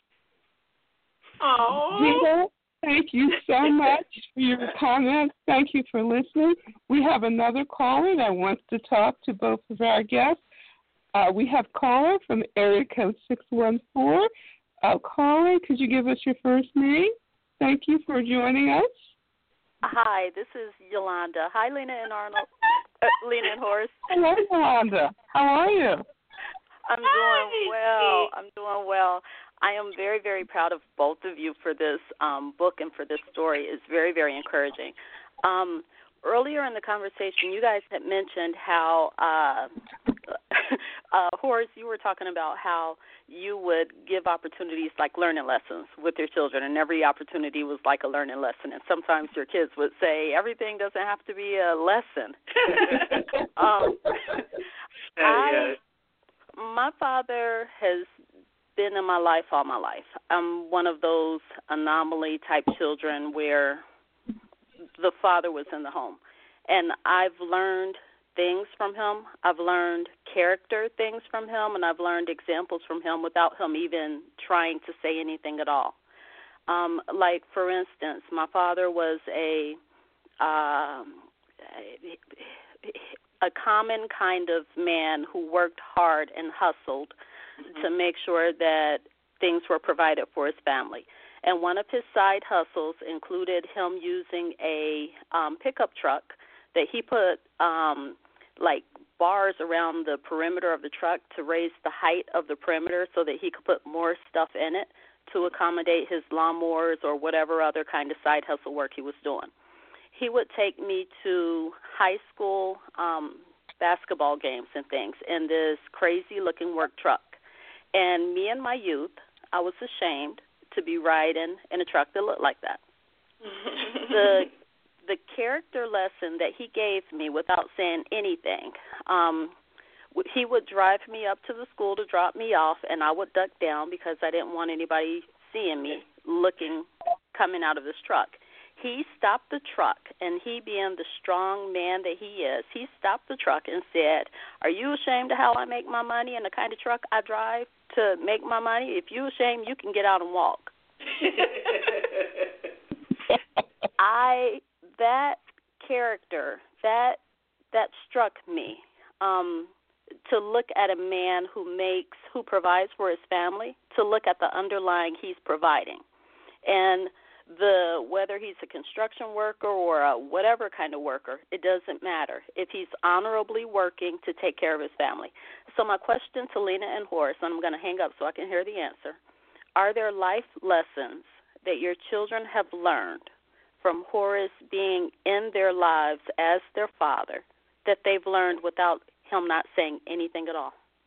Oh, Gina, thank you so much for your comments. Thank you for listening. We have another caller that wants to talk to both of our guests. Uh, we have caller from area code six one four. Uh, caller, could you give us your first name? Thank you for joining us. Hi, this is Yolanda. Hi, Lena and Arnold. Uh, Lena and Horace. Hello, Yolanda. How are you? I'm doing well. I'm doing well. I am very, very proud of both of you for this um, book and for this story. It's very, very encouraging. Um, earlier in the conversation, you guys had mentioned how, uh, uh, Horace, you were talking about how you would give opportunities like learning lessons with your children, and every opportunity was like a learning lesson. And sometimes your kids would say, everything doesn't have to be a lesson. um, I, my father has been in my life all my life. I'm one of those anomaly type children where the father was in the home. And I've learned things from him. I've learned character things from him, and I've learned examples from him without him even trying to say anything at all. Um, like, for instance, my father was a um, a common kind of man who worked hard and hustled mm-hmm. to make sure that things were provided for his family. And one of his side hustles included him using a um, pickup truck that he put um, like bars around the perimeter of the truck to raise the height of the perimeter so that he could put more stuff in it to accommodate his lawnmowers or whatever other kind of side hustle work he was doing. He would take me to high school um, basketball games and things in this crazy-looking work truck. And me in my youth, I was ashamed to be riding in a truck that looked like that. the the character lesson that he gave me without saying anything, um, he would drive me up to the school to drop me off, and I would duck down because I didn't want anybody seeing me looking, coming out of this truck. He stopped the truck, and he, being the strong man that he is, he stopped the truck and said, "Are you ashamed of how I make my money and the kind of truck I drive to make my money? If you're ashamed, you can get out and walk." I that character that that struck me. Um, to look at a man who makes who provides for his family, to look at the underlying he's providing, and the whether he's a construction worker or a whatever kind of worker, it doesn't matter if he's honorably working to take care of his family. So my question to Lena and Horace, and I'm going to hang up so I can hear the answer, are there life lessons that your children have learned from Horace being in their lives as their father that they've learned without him not saying anything at all?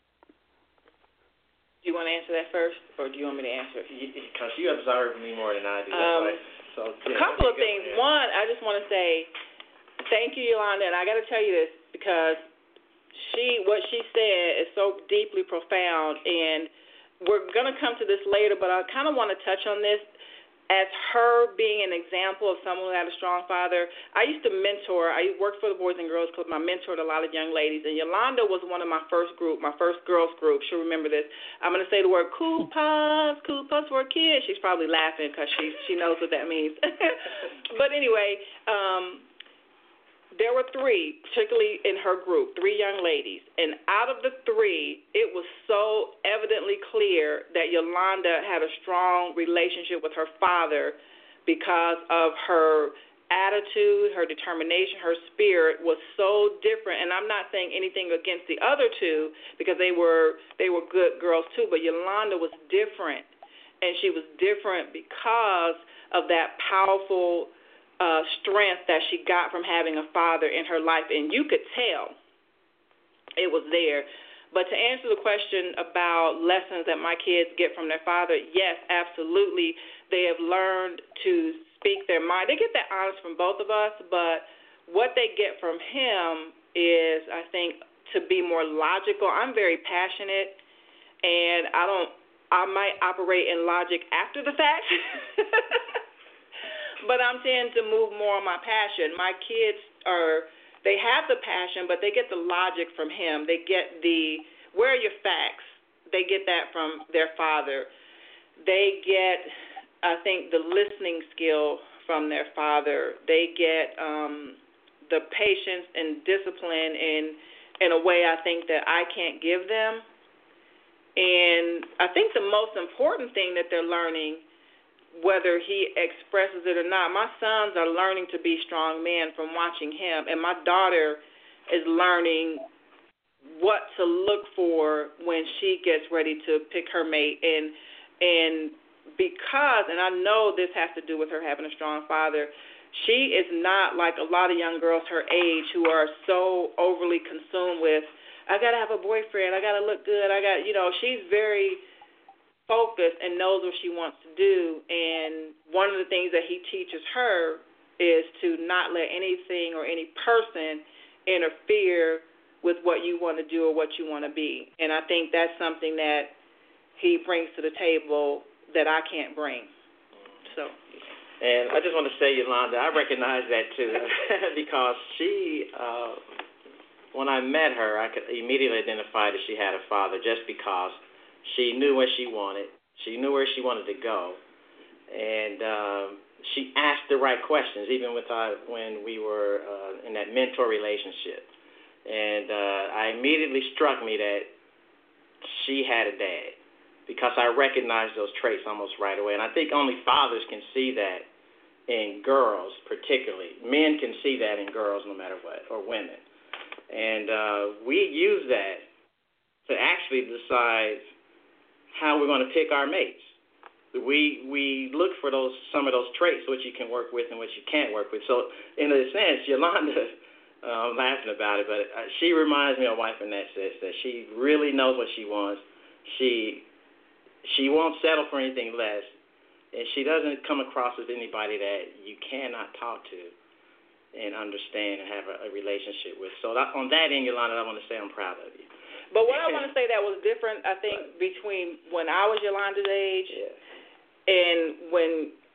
Do you want to answer that first, or do you want me to answer it? Because you observe me more than I do. Um, right. So, yeah, a couple of things. There. One, I just want to say thank you, Yolanda, and I got to tell you this because she, what she said is so deeply profound, and we're going to come to this later, but I kind of want to touch on this. As her being an example of someone who had a strong father, I used to mentor. I worked for the Boys and Girls Club. I mentored a lot of young ladies, and Yolanda was one of my first group, my first girls group. She'll remember this. I'm going to say the word cool puffs, cool puffs for a kid. She's probably laughing because she she knows what that means. But anyway, um, there were three, particularly in her group, three young ladies. And out of the three, it was so evidently clear that Yolanda had a strong relationship with her father because of her attitude, her determination, her spirit was so different. And I'm not saying anything against the other two because they were they were good girls too, but Yolanda was different. And she was different because of that powerful Uh, strength that she got from having a father in her life, and you could tell it was there. But to answer the question about lessons that my kids get from their father, yes, absolutely. They have learned to speak their mind. They get that honest from both of us, but what they get from him is, I think, to be more logical. I'm very passionate, and I don't. I might operate in logic after the fact. But I'm tending to move more on my passion. My kids are, they have the passion, but they get the logic from him. They get the, where are your facts? They get that from their father. They get, I think, the listening skill from their father. They get um, the patience and discipline and in a way I think that I can't give them. And I think the most important thing that they're learning, whether he expresses it or not, my sons are learning to be strong men from watching him, and my daughter is learning what to look for when she gets ready to pick her mate. And and because, and I know this has to do with her having a strong father, she is not like a lot of young girls her age who are so overly consumed with, I got to have a boyfriend, I got to look good, I got, you know, she's very focused and knows what she wants to do. And one of the things that he teaches her is to not let anything or any person interfere with what you want to do or what you want to be. And I think that's something that he brings to the table that I can't bring. So. And I just want to say, Yolanda, I recognize that too because she, uh, when I met her, I could immediately identify that she had a father just because she knew what she wanted. She knew where she wanted to go. And um, she asked the right questions, even with uh, when we were uh, in that mentor relationship. And uh, I immediately struck me that she had a dad because I recognized those traits almost right away. And I think only fathers can see that in girls particularly. Men can see that in girls no matter what, or women. And uh, we use that to actually decide how we're going to pick our mates. We we look for those some of those traits which you can work with and which you can't work with. So in a sense, Yolanda, uh, I'm laughing about it, but she reminds me of a wife in that sense, that she really knows what she wants. She she won't settle for anything less, and she doesn't come across as anybody that you cannot talk to and understand and have a, a relationship with. So that, on that end, Yolanda, I want to say I'm proud of you. But what I want to say that was different, I think, between when I was Yolanda's age yeah. and when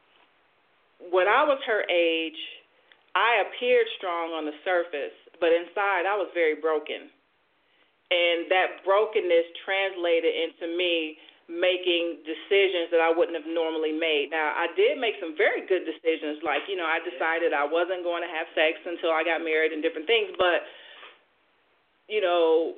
when I was her age, I appeared strong on the surface, but inside I was very broken. And that brokenness translated into me making decisions that I wouldn't have normally made. Now, I did make some very good decisions, like, you know, I decided I wasn't going to have sex until I got married and different things, but, you know,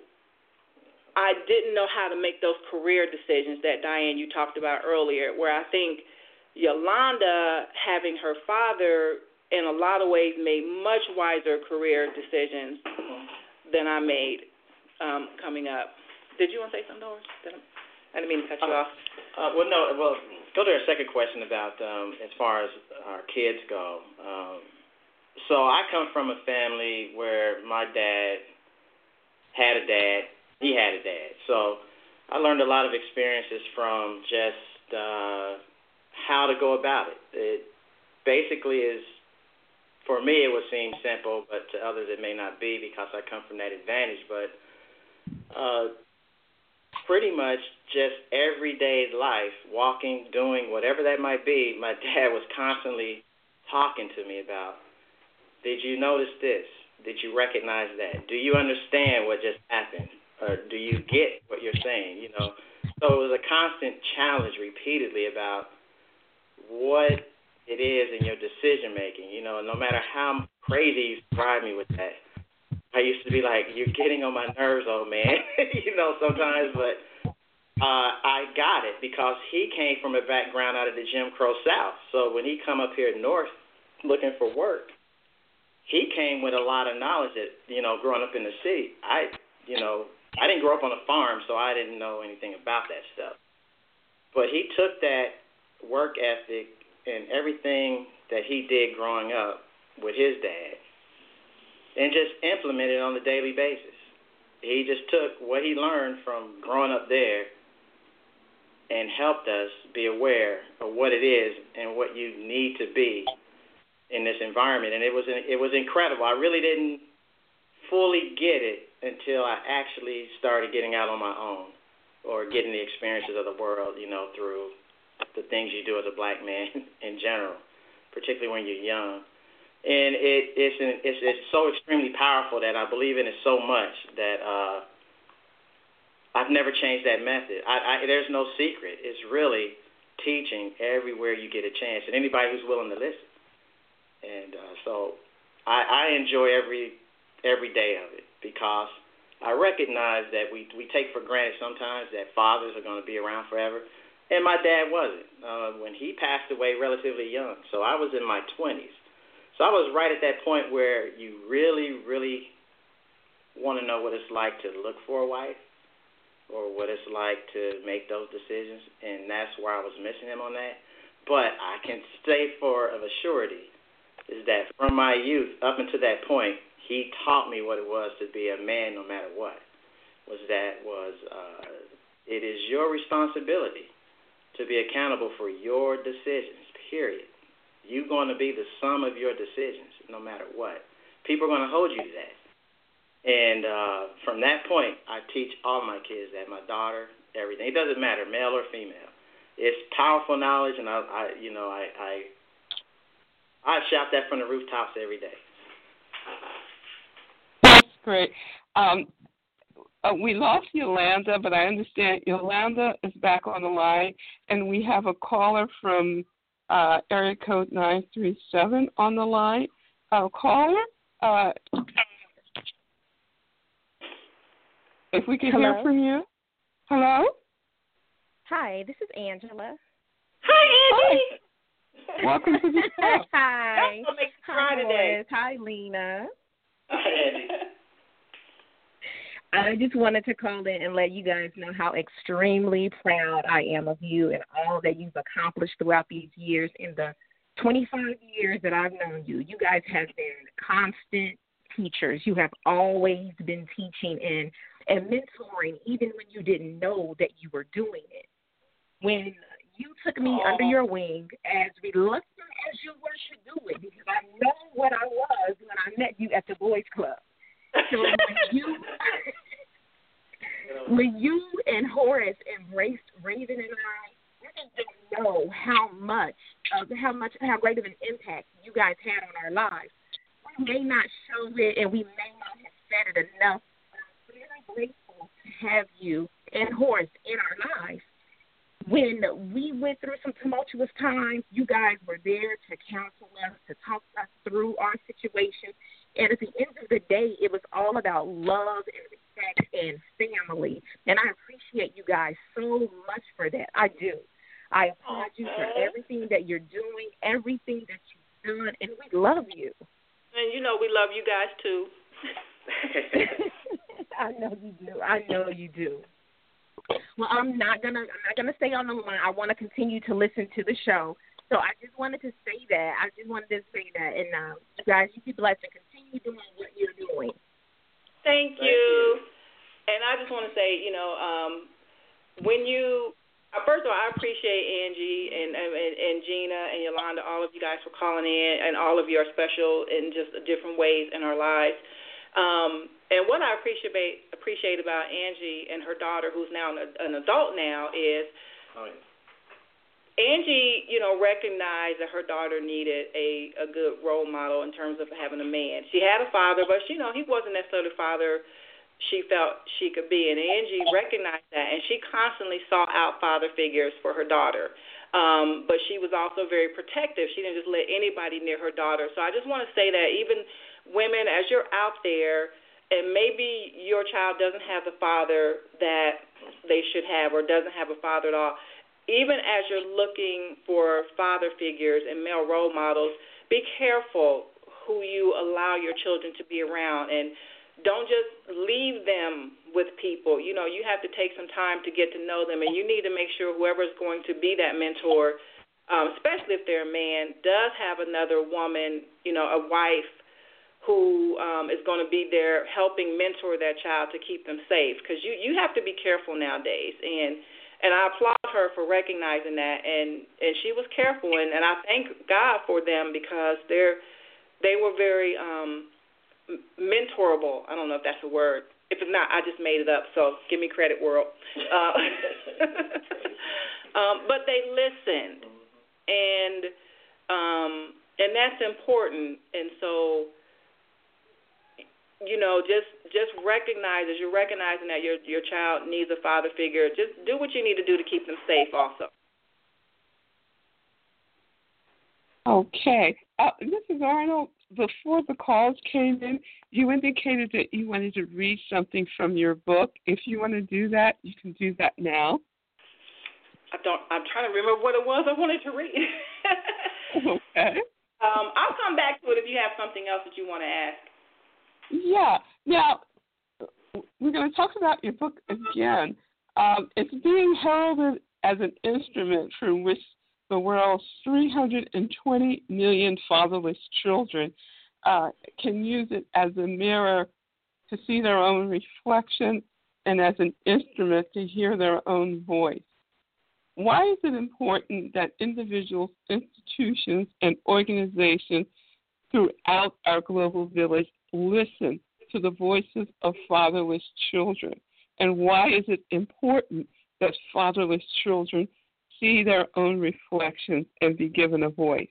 I didn't know how to make those career decisions that, Diane, you talked about earlier, where I think Yolanda, having her father, in a lot of ways made much wiser career decisions than I made um, coming up. Did you want to say something, Doris? I didn't mean to cut you uh, off. Uh, well, no. Well, go to our second question about um, as far as our kids go. Um, so I come from a family where my dad had a dad. He had a dad. So I learned a lot of experiences from just uh, how to go about it. It basically is, for me, it would seem simple, but to others it may not be because I come from that advantage. But uh, pretty much just everyday life, walking, doing whatever that might be, my dad was constantly talking to me about, did you notice this? Did you recognize that? Do you understand what just happened? Or do you get what you're saying? You know, so it was a constant challenge repeatedly about what it is in your decision making. You know, no matter how crazy you drive me with that, I used to be like, you're getting on my nerves, old man. you know, sometimes, but uh, I got it because he came from a background out of the Jim Crow South. So when he come up here north looking for work, he came with a lot of knowledge that, you know, growing up in the city, I, you know, I didn't grow up on a farm, so I didn't know anything about that stuff. But he took that work ethic and everything that he did growing up with his dad and just implemented it on a daily basis. He just took what he learned from growing up there and helped us be aware of what it is and what you need to be in this environment. And it was it was incredible. I really didn't fully get it until I actually started getting out on my own or getting the experiences of the world, you know, through the things you do as a black man in general, particularly when you're young. And it, it's, an, it's it's so extremely powerful that I believe in it so much that uh, I've never changed that method. I, I, there's no secret. It's really teaching everywhere you get a chance, and anybody who's willing to listen. And uh, so I, I enjoy every every day of it because I recognize that we we take for granted sometimes that fathers are going to be around forever, and my dad wasn't. Uh, when he passed away relatively young, so I was in my twenties. So I was right at that point where you really, really want to know what it's like to look for a wife or what it's like to make those decisions, and that's where I was missing him on that. But I can say for of a surety is that from my youth up until that point, he taught me what it was to be a man no matter what. Was that was uh, it is your responsibility to be accountable for your decisions, period. You're going to be the sum of your decisions no matter what. People are going to hold you to that. And uh, from that point, I teach all my kids that, my daughter, everything. It doesn't matter, male or female. It's powerful knowledge, and I, I you know, I, I, I shout that from the rooftops every day. That's great. Um, uh, we lost Yolanda, but I understand Yolanda is back on the line, and we have a caller from uh, area code nine three seven on the line. Uh, caller, uh, if we could Hello? hear from you. Hello? Hi, this is Angela. Hi, Angie. Hi. Welcome to the show. Hi. That's what makes me Hi, cry today. Morris. Hi, Lena. Hi, Angie. I just wanted to call in and let you guys know how extremely proud I am of you and all that you've accomplished throughout these years. In the twenty-five years that I've known you, you guys have been constant teachers. You have always been teaching and, and mentoring, even when you didn't know that you were doing it. When you took me Aww. under your wing, as reluctant as you were to do it, because I know what I was when I met you at the Boys Club. So when you, when you and Horace embraced Raven and I, you just didn't know how much, of how much, how great of an impact you guys had on our lives. We may not show it, and we may not have said it enough. But I'm very grateful to have you and Horace in our lives. When we went through some tumultuous times, you guys were there to counsel us, to talk us through our situation. And at the end of the day, it was all about love and respect and family. And I appreciate you guys so much for that. I do. I applaud you for everything that you're doing, everything that you've done, and we love you. And you know we love you guys too. I know you do. I know you do. Well, I'm not gonna. I'm not gonna stay on the line. I want to continue to listen to the show. So I just wanted to say that. I just wanted to say that, and uh, you guys, you be blessed to continue doing what you're doing. Thank you. Thank you. And I just want to say, you know, um, when you uh, first of all, I appreciate Angie and, and and Gina and Yolanda, all of you guys for calling in, and all of you are special in just different ways in our lives. Um, and what I appreciate appreciate about Angie and her daughter, who's now an, an adult now, is Oh, yeah. Angie, you know, recognized that her daughter needed a, a good role model in terms of having a man. She had a father, but, you know, he wasn't necessarily the father she felt she could be. And Angie recognized that, and she constantly sought out father figures for her daughter. Um, but she was also very protective. She didn't just let anybody near her daughter. So I just want to say that even women, as you're out there, and maybe your child doesn't have the father that they should have or doesn't have a father at all, even as you're looking for father figures and male role models, be careful who you allow your children to be around, and don't just leave them with people. You know, you have to take some time to get to know them, and you need to make sure whoever is going to be that mentor, um, especially if they're a man, does have another woman, you know, a wife, who um, is going to be there helping mentor that child to keep them safe, because you, you have to be careful nowadays. And and I applaud her for recognizing that, and, and she was careful, and, and I thank God for them because they're they were very um, mentorable. I don't know if that's a word. If it's not, I just made it up, so give me credit, world. Uh, um, but they listened, and um, and that's important, and so, you know, just just recognize, as you're recognizing that your your child needs a father figure, just do what you need to do to keep them safe also. Okay. Uh, this is Arnold. before the calls came in, you indicated that you wanted to read something from your book. If you want to do that, you can do that now. I don't. I'm trying to remember what it was I wanted to read. Okay. Um, I'll come back to it if you have something else that you want to ask. Yeah. Now, we're going to talk about your book again. Um, it's being heralded as an instrument through which the world's three hundred twenty million fatherless children uh, can use it as a mirror to see their own reflection and as an instrument to hear their own voice. Why is it important that individuals, institutions, and organizations throughout our global village listen to the voices of fatherless children? And why is it important that fatherless children see their own reflections and be given a voice?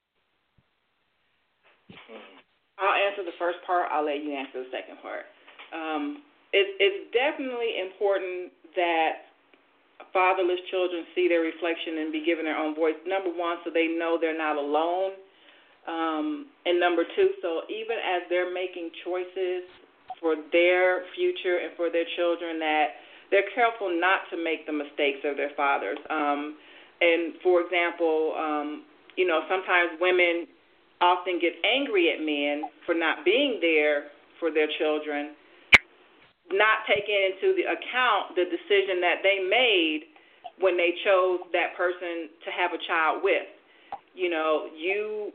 I'll answer the first part. I'll let you answer the second part. Um, it, it's definitely important that fatherless children see their reflection and be given their own voice. Number one, so they know they're not alone. Um, and number two, so even as they're making choices for their future and for their children, that they're careful not to make the mistakes of their fathers. Um, and, for example, um, you know, sometimes women often get angry at men for not being there for their children, not taking into the account the decision that they made when they chose that person to have a child with. You know, you,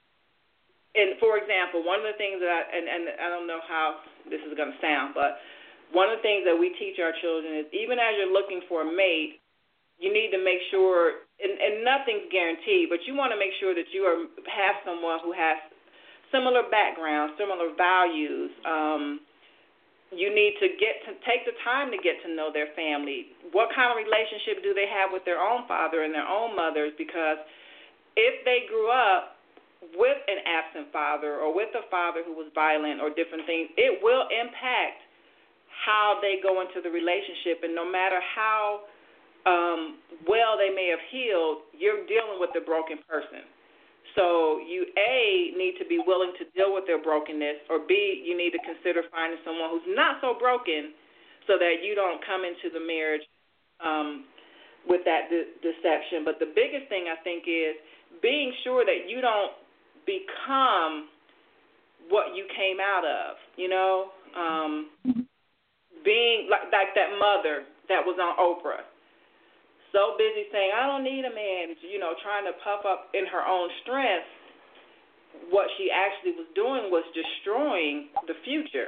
and for example, one of the things that I, and, and I don't know how this is going to sound, but one of the things that we teach our children is even as you're looking for a mate, you need to make sure, and, and nothing's guaranteed, but you want to make sure that you are have someone who has similar backgrounds, similar values. Um, you need to get to take the time to get to know their family. What kind of relationship do they have with their own father and their own mothers? Because if they grew up with an absent father or with a father who was violent or different things, it will impact how they go into the relationship. And no matter how um, well they may have healed, you're dealing with a broken person. So you, A, need to be willing to deal with their brokenness, or B, you need to consider finding someone who's not so broken so that you don't come into the marriage um, with that de- deception. But the biggest thing, I think, is being sure that you don't become what you came out of, you know, um, being like, like that mother that was on Oprah. So busy saying, I don't need a man, you know, trying to puff up in her own strength. What she actually was doing was destroying the future.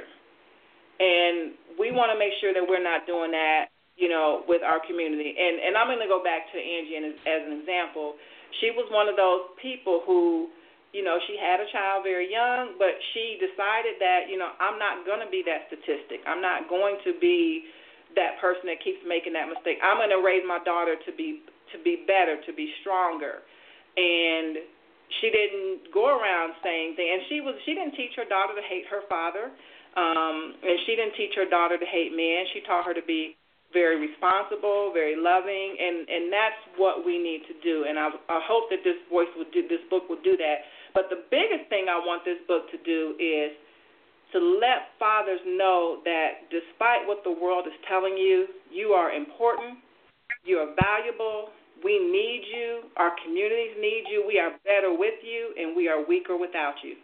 And we want to make sure that we're not doing that, you know, with our community. And, and I'm going to go back to Angie as, as an example. She was one of those people who, you know, she had a child very young, but she decided that, you know, I'm not going to be that statistic. I'm not going to be that person that keeps making that mistake. I'm going to raise my daughter to be to be better, to be stronger. And she didn't go around saying things. And she was she didn't teach her daughter to hate her father, um, and she didn't teach her daughter to hate men. She taught her to be very responsible, very loving, and, and that's what we need to do. And I, I hope that this voice would do, this book will do that. But the biggest thing I want this book to do is to let fathers know that despite what the world is telling you, you are important, you are valuable, we need you, our communities need you, we are better with you, and we are weaker without you.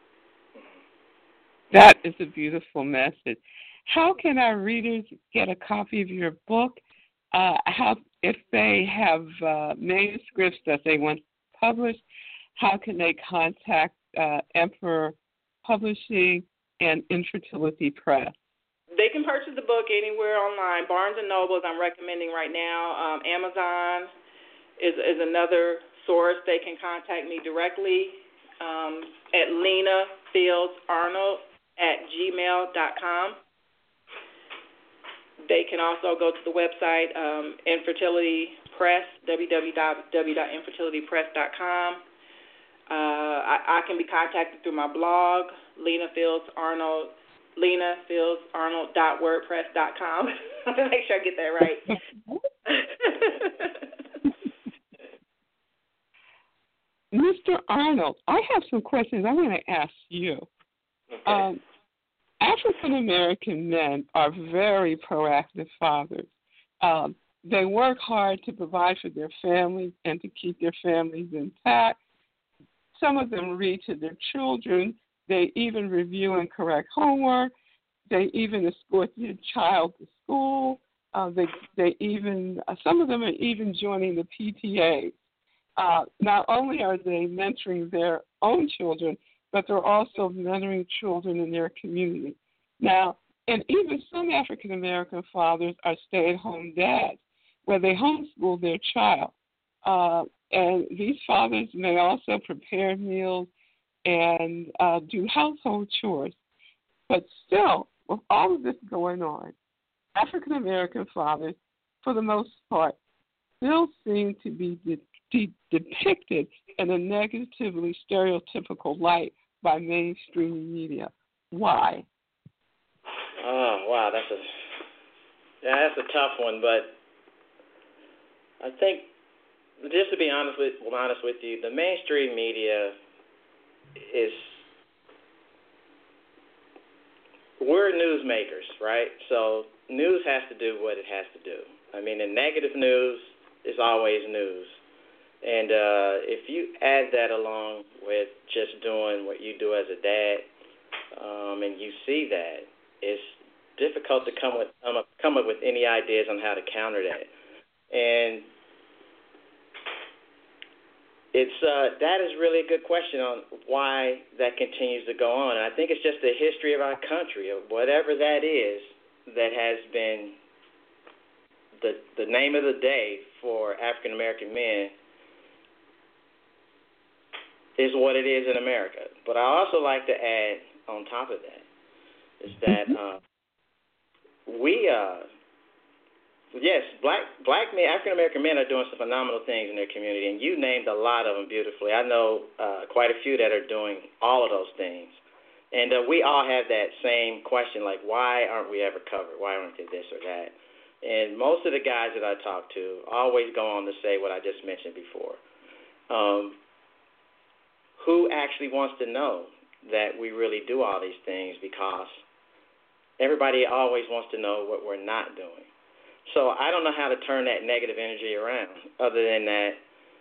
That is a beautiful message. How can our readers get a copy of your book? Uh, how, if they have uh, manuscripts that they want published, how can they contact uh, Emperor Publishing and Infertility Press? They can purchase the book anywhere online. Barnes and Noble, I'm recommending right now. Um, Amazon is, is another source. They can contact me directly um, at Lena Fields Arnold at gmail dot com. They can also go to the website, um, Infertility Press, w w w dot infertility press dot com. Uh, I, I can be contacted through my blog, Lena Fields Arnold, Lena Fields Arnold dot wordpress dot com. Make sure I get that right. Mister Arnold, I have some questions I want to ask you. Okay. Um, African American men are very proactive fathers. Um, they work hard to provide for their families and to keep their families intact. Some of them read to their children. They even review and correct homework. They even escort their child to school. Uh, they they even uh, some of them are even joining the P T A. Uh, not only are they mentoring their own children, but they're also mentoring children in their community. Now, and even some African American fathers are stay-at-home dads, where they homeschool their child. Uh, and these fathers may also prepare meals and uh, do household chores. But still, with all of this going on, African American fathers, for the most part, still seem to be de- de- depicted in a negatively stereotypical light by mainstream media. Why? Oh, wow, that's a yeah, that's a tough one. But I think, just to be honest with honest with you, the mainstream media is we're newsmakers, right? So news has to do what it has to do. I mean, the negative news is always news. And uh, if you add that along with just doing what you do as a dad, um, and you see that, it's difficult to come with um, come up with any ideas on how to counter that. And it's uh, that is really a good question on why that continues to go on. And I think it's just the history of our country, of whatever that is, that has been the the name of the day for African American men is what it is in America. But I also like to add on top of that is that uh, we, uh, yes, black black men, African American men are doing some phenomenal things in their community, and you named a lot of them beautifully. I know uh, quite a few that are doing all of those things. And uh, we all have that same question, like, why aren't we ever covered? Why aren't they this or that? And most of the guys that I talk to always go on to say what I just mentioned before. Um, who actually wants to know that we really do all these things, because everybody always wants to know what we're not doing. So I don't know how to turn that negative energy around, other than that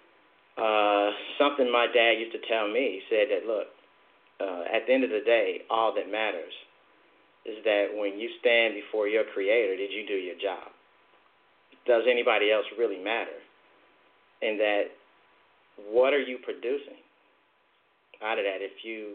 uh, something my dad used to tell me. He said that, look, uh, at the end of the day, all that matters is that when you stand before your Creator, did you do your job? Does anybody else really matter? And that what are you producing out of that if you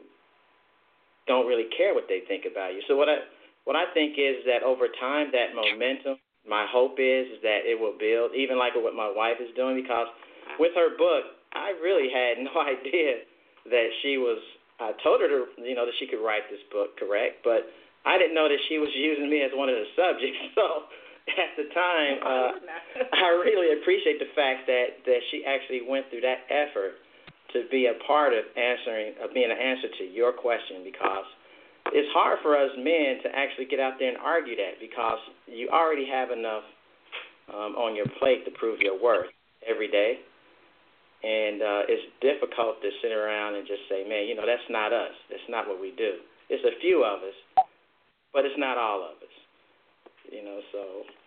don't really care what they think about you? So what I what I think is that over time, that momentum, my hope is, is that it will build, even like what my wife is doing, because with her book, I really had no idea that she was, I told her to, you know, that she could write this book, correct, but I didn't know that she was using me as one of the subjects. So at the time, uh, I really appreciate the fact that, that she actually went through that effort to be a part of answering, of being an answer to your question, because it's hard for us men to actually get out there and argue that, because you already have enough um, on your plate to prove your worth every day. And uh, it's difficult to sit around and just say, man, you know, that's not us. That's not what we do. It's a few of us, but it's not all of us. You know, so.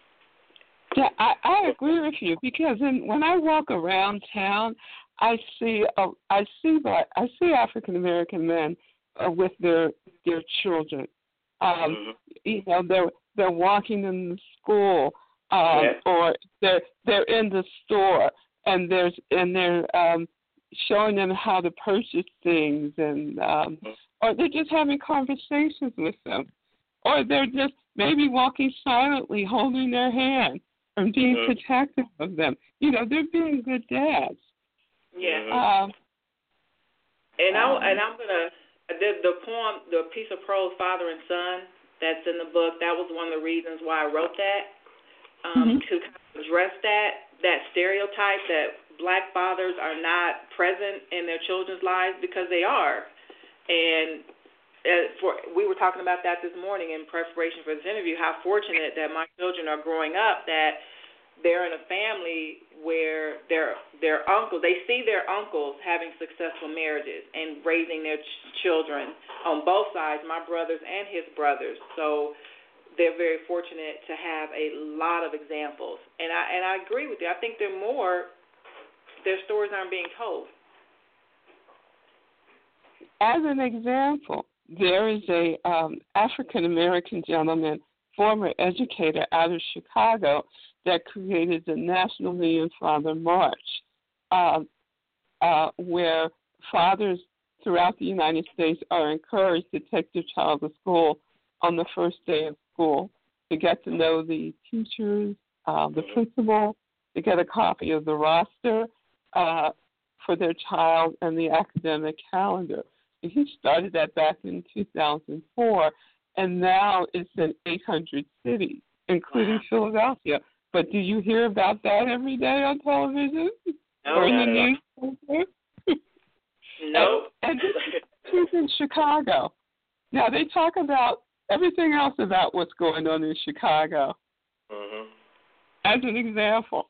Yeah, I, I agree with you, because in, when I walk around town, I see uh, I see that I see African American men uh, with their their children. Um, mm-hmm. You know, they're they're walking in the school, um, yeah. or they're they're in the store, and there's and they're um, showing them how to purchase things, and um, mm-hmm. or they're just having conversations with them, or they're just maybe walking silently, holding their hand, and being mm-hmm. protective of them. You know, they're being good dads. Yeah. Um, and I um, and I'm gonna the the poem, the piece of prose, Father and Son, that's in the book. That was one of the reasons why I wrote that, um, mm-hmm. to kind of address that that stereotype that black fathers are not present in their children's lives, because they are. And uh, for we were talking about that this morning in preparation for this interview. How fortunate that my children are growing up, that they're in a family where their their uncles, they see their uncles having successful marriages and raising their ch- children on both sides, my brothers and his brothers. So they're very fortunate to have a lot of examples. And I and I agree with you. I think they're more, their stories aren't being told. As an example, there is a um, African-American gentleman, former educator out of Chicago, that created the National Million Father March, uh, uh, where fathers throughout the United States are encouraged to take their child to school on the first day of school, to get to know the teachers, uh, the principal, to get a copy of the roster uh, for their child and the academic calendar. And he started that back in two thousand four, and now it's in eight hundred cities, including wow. Philadelphia. But do you hear about that every day on television no, or in the newspaper? No. And, and he's in Chicago. Now, they talk about everything else about what's going on in Chicago. Mm-hmm. As an example,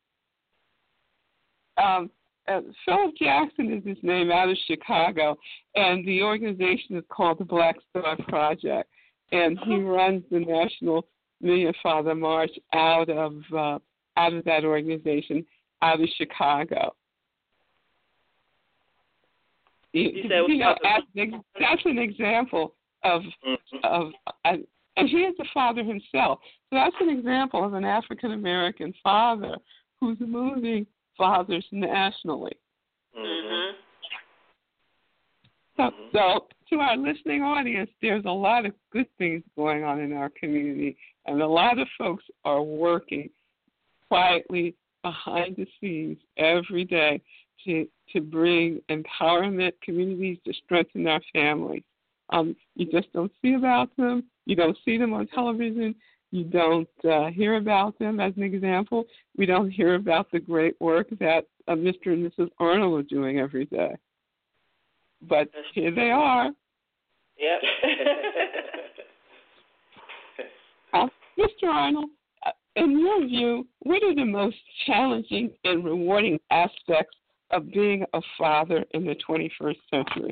um, uh, Philip Jackson is his name, out of Chicago, and the organization is called the Black Star Project, and he runs the National Million Father March out of uh, out of that organization, out of Chicago. You, you you know, as, that's an example of mm-hmm. of, uh, and he is a father himself. So that's an example of an African American father who's moving fathers nationally. Mm-hmm. So, so to our listening audience, there's a lot of good things going on in our community, and a lot of folks are working quietly behind the scenes every day to to bring empowerment communities, to strengthen our families. Um, you just don't see about them. You don't see them on television. You don't uh, hear about them, as an example. We don't hear about the great work that uh, Mister and Missus Arnold are doing every day. But here they are. Yep. uh, Mister Arnold, uh, in your view, what are the most challenging and rewarding aspects of being a father in the twenty-first century?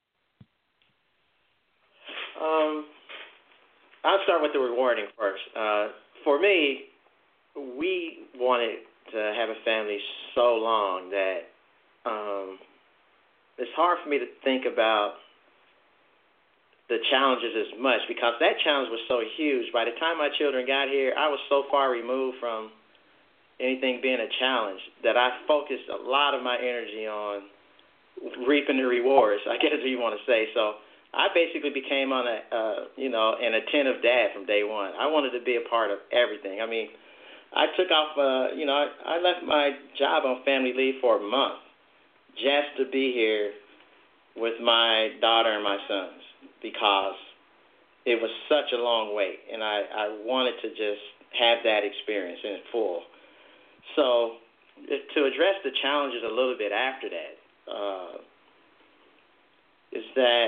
Um, I'll start with the rewarding first. Uh, for me, we wanted to have a family so long that um, it's hard for me to think about the challenges as much, because that challenge was so huge. By the time my children got here, I was so far removed from anything being a challenge that I focused a lot of my energy on reaping the rewards, I guess you want to say. So I basically became on a, uh, you know, an attentive dad from day one. I wanted to be a part of everything. I mean, I took off, uh, you know, I, I left my job on family leave for a month just to be here with my daughter and my sons, because it was such a long wait, and I, I wanted to just have that experience in full. So to address the challenges a little bit after that, uh, is that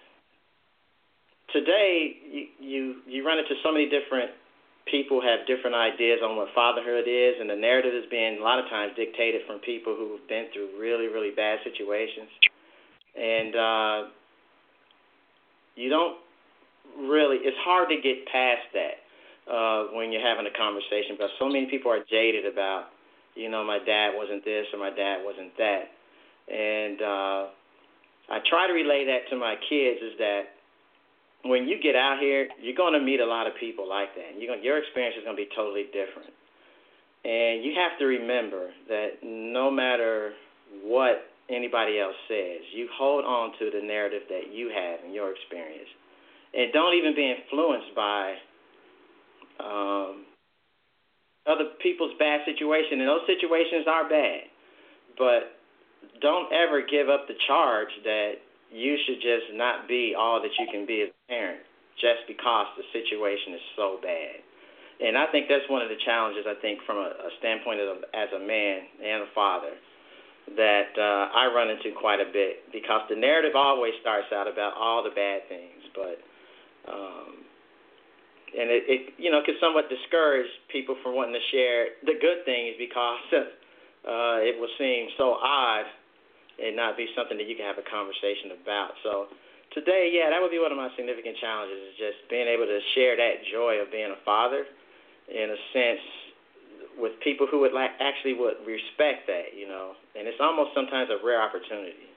today you, you you run into so many different people have different ideas on what fatherhood is, and the narrative is being a lot of times dictated from people who have been through really, really bad situations. And uh, you don't really, it's hard to get past that uh, when you're having a conversation, because so many people are jaded about, you know, my dad wasn't this or my dad wasn't that. And uh, I try to relay that to my kids, is that when you get out here, you're going to meet a lot of people like that. You're going, your experience is going to be totally different. And you have to remember that no matter what anybody else says, you hold on to the narrative that you have in your experience. And don't even be influenced by um, other people's bad situation. And those situations are bad. But don't ever give up the charge that you should just not be all that you can be as a parent just because the situation is so bad. And I think that's one of the challenges, I think, from a, a standpoint of as a man and a father, that uh, I run into quite a bit, because the narrative always starts out about all the bad things, but um, and it, it you know, can somewhat discourage people from wanting to share the good things, because uh, it would seem so odd and not be something that you can have a conversation about. So today, yeah, that would be one of my significant challenges, is just being able to share that joy of being a father in a sense with people who would like actually would respect that, you know. And it's almost sometimes a rare opportunity.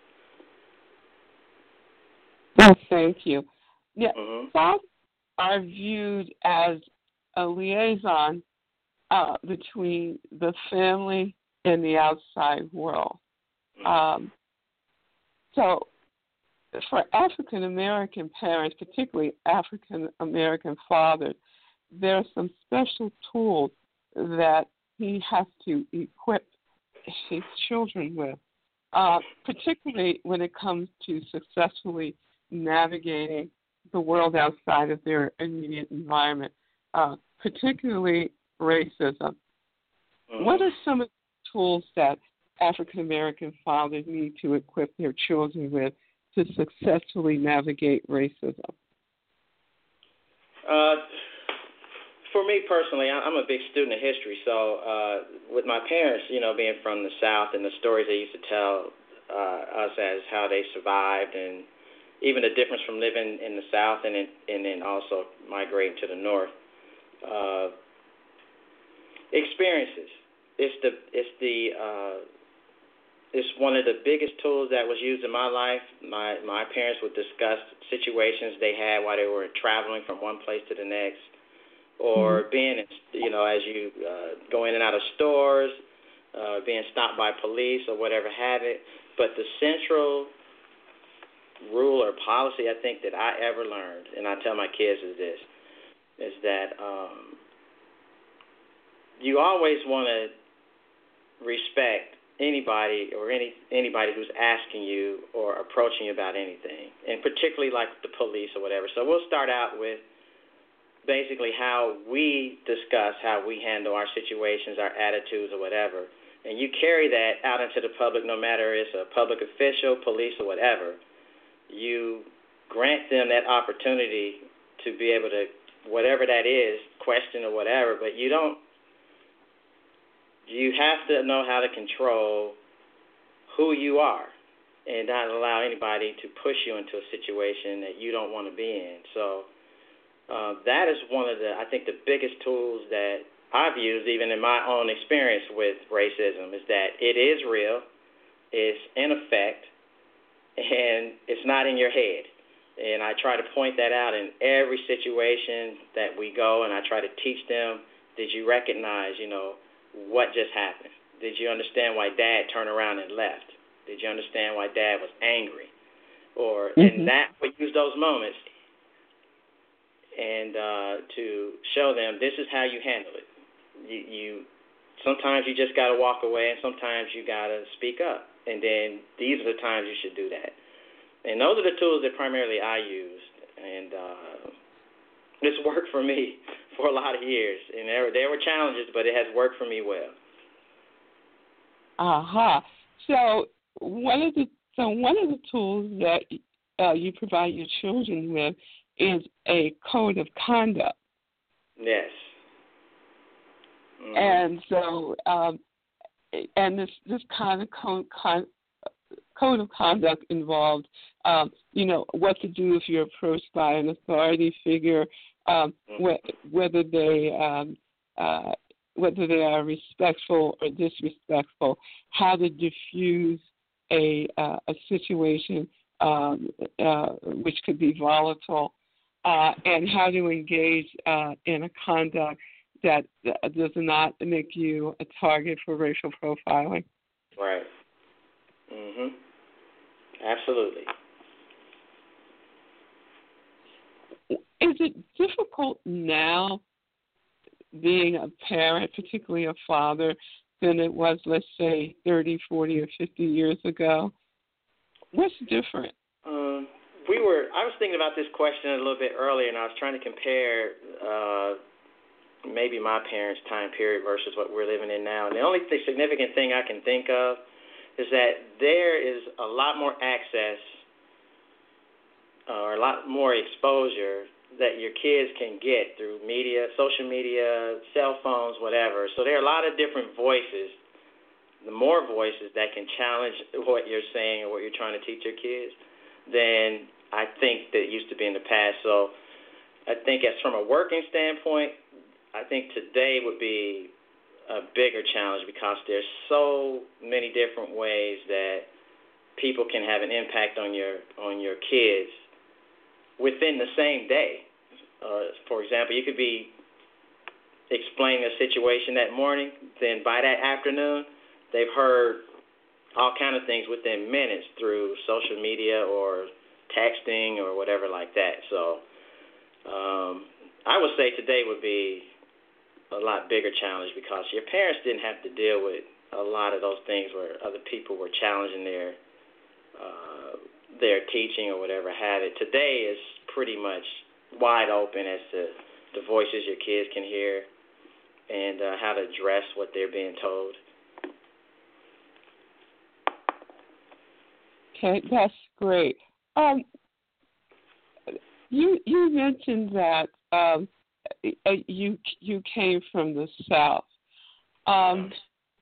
Well, thank you. Yeah, mm-hmm. fathers are viewed as a liaison uh, between the family and the outside world. Mm-hmm. Um, so for African American parents, particularly African American fathers, there are some special tools that he has to equip his children with, uh, particularly when it comes to successfully navigating the world outside of their immediate environment, uh, particularly racism. Mm-hmm. What are some of the tools that African American fathers need to equip their children with to successfully navigate racism? Uh, for me personally, I'm a big student of history, so uh, with my parents, you know, being from the South and the stories they used to tell uh, us as how they survived, and even the difference from living in the South and in, and then also migrating to the North. Uh, experiences. It's the it's the uh, it's one of the biggest tools that was used in my life. My my parents would discuss situations they had while they were traveling from one place to the next, or mm-hmm. being in, you know, as you uh, go in and out of stores, uh, being stopped by police or whatever have it. But the central rule or policy I think that I ever learned, and I tell my kids, is this, is that um, you always want to respect anybody or any anybody who's asking you or approaching you about anything, and particularly like the police or whatever. So we'll start out with basically how we discuss how we handle our situations, our attitudes or whatever, and you carry that out into the public, no matter if it's a public official, police or whatever. You grant them that opportunity to be able to, whatever that is, question or whatever, but you don't, you have to know how to control who you are and not allow anybody to push you into a situation that you don't want to be in. So uh, that is one of the, I think, the biggest tools that I've used even in my own experience with racism, is that it is real, it's in effect, and it's not in your head. And I try to point that out in every situation that we go, and I try to teach them, did you recognize, you know, what just happened? Did you understand why Dad turned around and left? Did you understand why Dad was angry? Or mm-hmm. and that we use those moments and uh, to show them this is how you handle it. You, you sometimes you just got to walk away, and sometimes you got to speak up. And then these are the times you should do that. And those are the tools that primarily I used. And uh, it's worked for me for a lot of years. And there, there were challenges, but it has worked for me well. Uh-huh. So one of the, so one of the tools that uh, you provide your children with is a code of conduct. Yes. Mm-hmm. And so... Um, And this, this kind of code, con, code of conduct involved, um, you know, what to do if you're approached by an authority figure, um, wh- whether they um, uh, whether they are respectful or disrespectful, how to diffuse a uh, a situation um, uh, which could be volatile, uh, and how to engage uh, in a conduct that does not make you a target for racial profiling. Right. Mhm. Absolutely. Is it difficult now, being a parent, particularly a father, than it was, let's say, thirty, forty, or fifty years ago? What's different? Um, we were. I was thinking about this question a little bit earlier, and I was trying to compare uh, maybe my parents' time period versus what we're living in now. And the only th- significant thing I can think of is that there is a lot more access uh, or a lot more exposure that your kids can get through media, social media, cell phones, whatever. So there are a lot of different voices the more voices that can challenge what you're saying or what you're trying to teach your kids than I think that used to be in the past. So I think as from a working standpoint, I think today would be a bigger challenge because there's so many different ways that people can have an impact on your on your kids within the same day. Uh, for example, you could be explaining a situation that morning, then by that afternoon, they've heard all kind of things within minutes through social media or texting or whatever like that. So um, I would say today would be a lot bigger challenge because your parents didn't have to deal with a lot of those things where other people were challenging their uh, their teaching or whatever have it. Today is pretty much wide open as to the voices your kids can hear and uh, how to address what they're being told. Okay, that's great. Um, you you mentioned that um, you you came from the South. Um,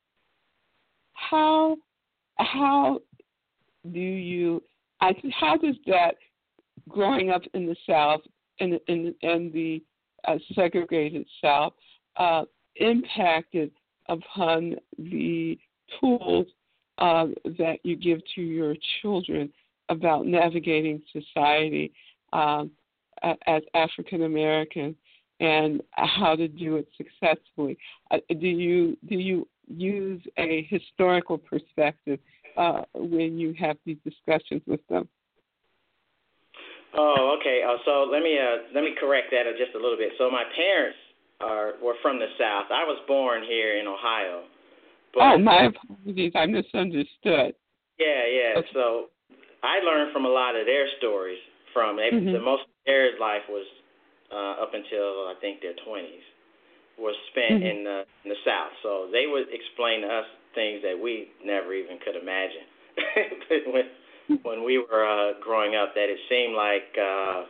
how how do you? I how does that growing up in the South in in in the uh, segregated South uh, impacted upon the tools uh, that you give to your children about navigating society um, as African Americans and how to do it successfully? Uh, do you do you use a historical perspective uh, when you have these discussions with them? Oh, okay. Uh, so let me uh, let me correct that just a little bit. So my parents are were from the South. I was born here in Ohio. But, oh, my apologies. I misunderstood. Yeah, yeah. Okay. So I learned from a lot of their stories. From mm-hmm. the most of their life was uh, up until I think their twenties was spent mm-hmm. in the in the South. So they would explain to us things that we never even could imagine. when, when we were uh, growing up, that it seemed like uh,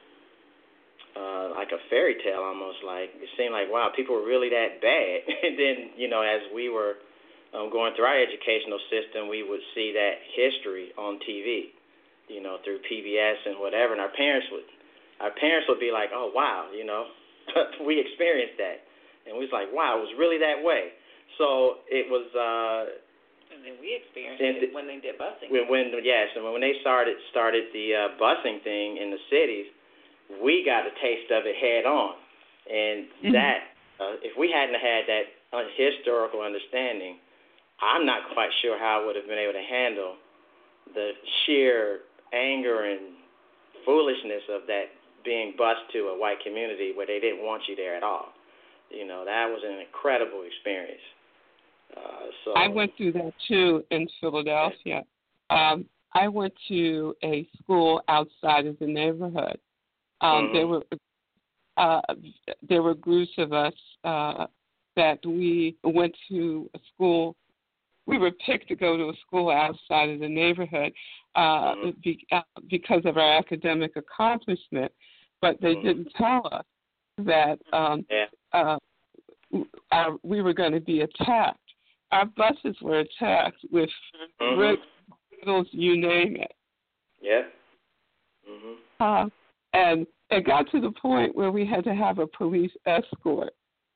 uh, like a fairy tale almost. Like it seemed like, wow, people were really that bad. And then, you know, as we were um, going through our educational system, we would see that history on T V, you know, through P B S and whatever. And our parents would, our parents would be like, oh wow, you know, we experienced that, and we was like, wow, it was really that way. So it was. Uh, And then we experienced it when they did busing. When, when yes, and when they started started the uh, busing thing in the cities, we got a taste of it head on. And mm-hmm. that, uh, if we hadn't had that uh, historical understanding, I'm not quite sure how I would have been able to handle the sheer anger and foolishness of that being bused to a white community where they didn't want you there at all. You know, that was an incredible experience. Uh, so I went through that too in Philadelphia. Um, I went to a school outside of the neighborhood. Um, mm-hmm. There were uh, there were groups of us uh, that we went to a school. We were picked to go to a school outside of the neighborhood uh, mm-hmm. be, uh, because of our academic accomplishment, but they mm-hmm. didn't tell us that um, yeah. uh, our, we were going to be attacked. Our buses were attacked with mm-hmm. riddles, you name it. Yeah. Mm-hmm. Uh, and it got to the point where we had to have a police escort.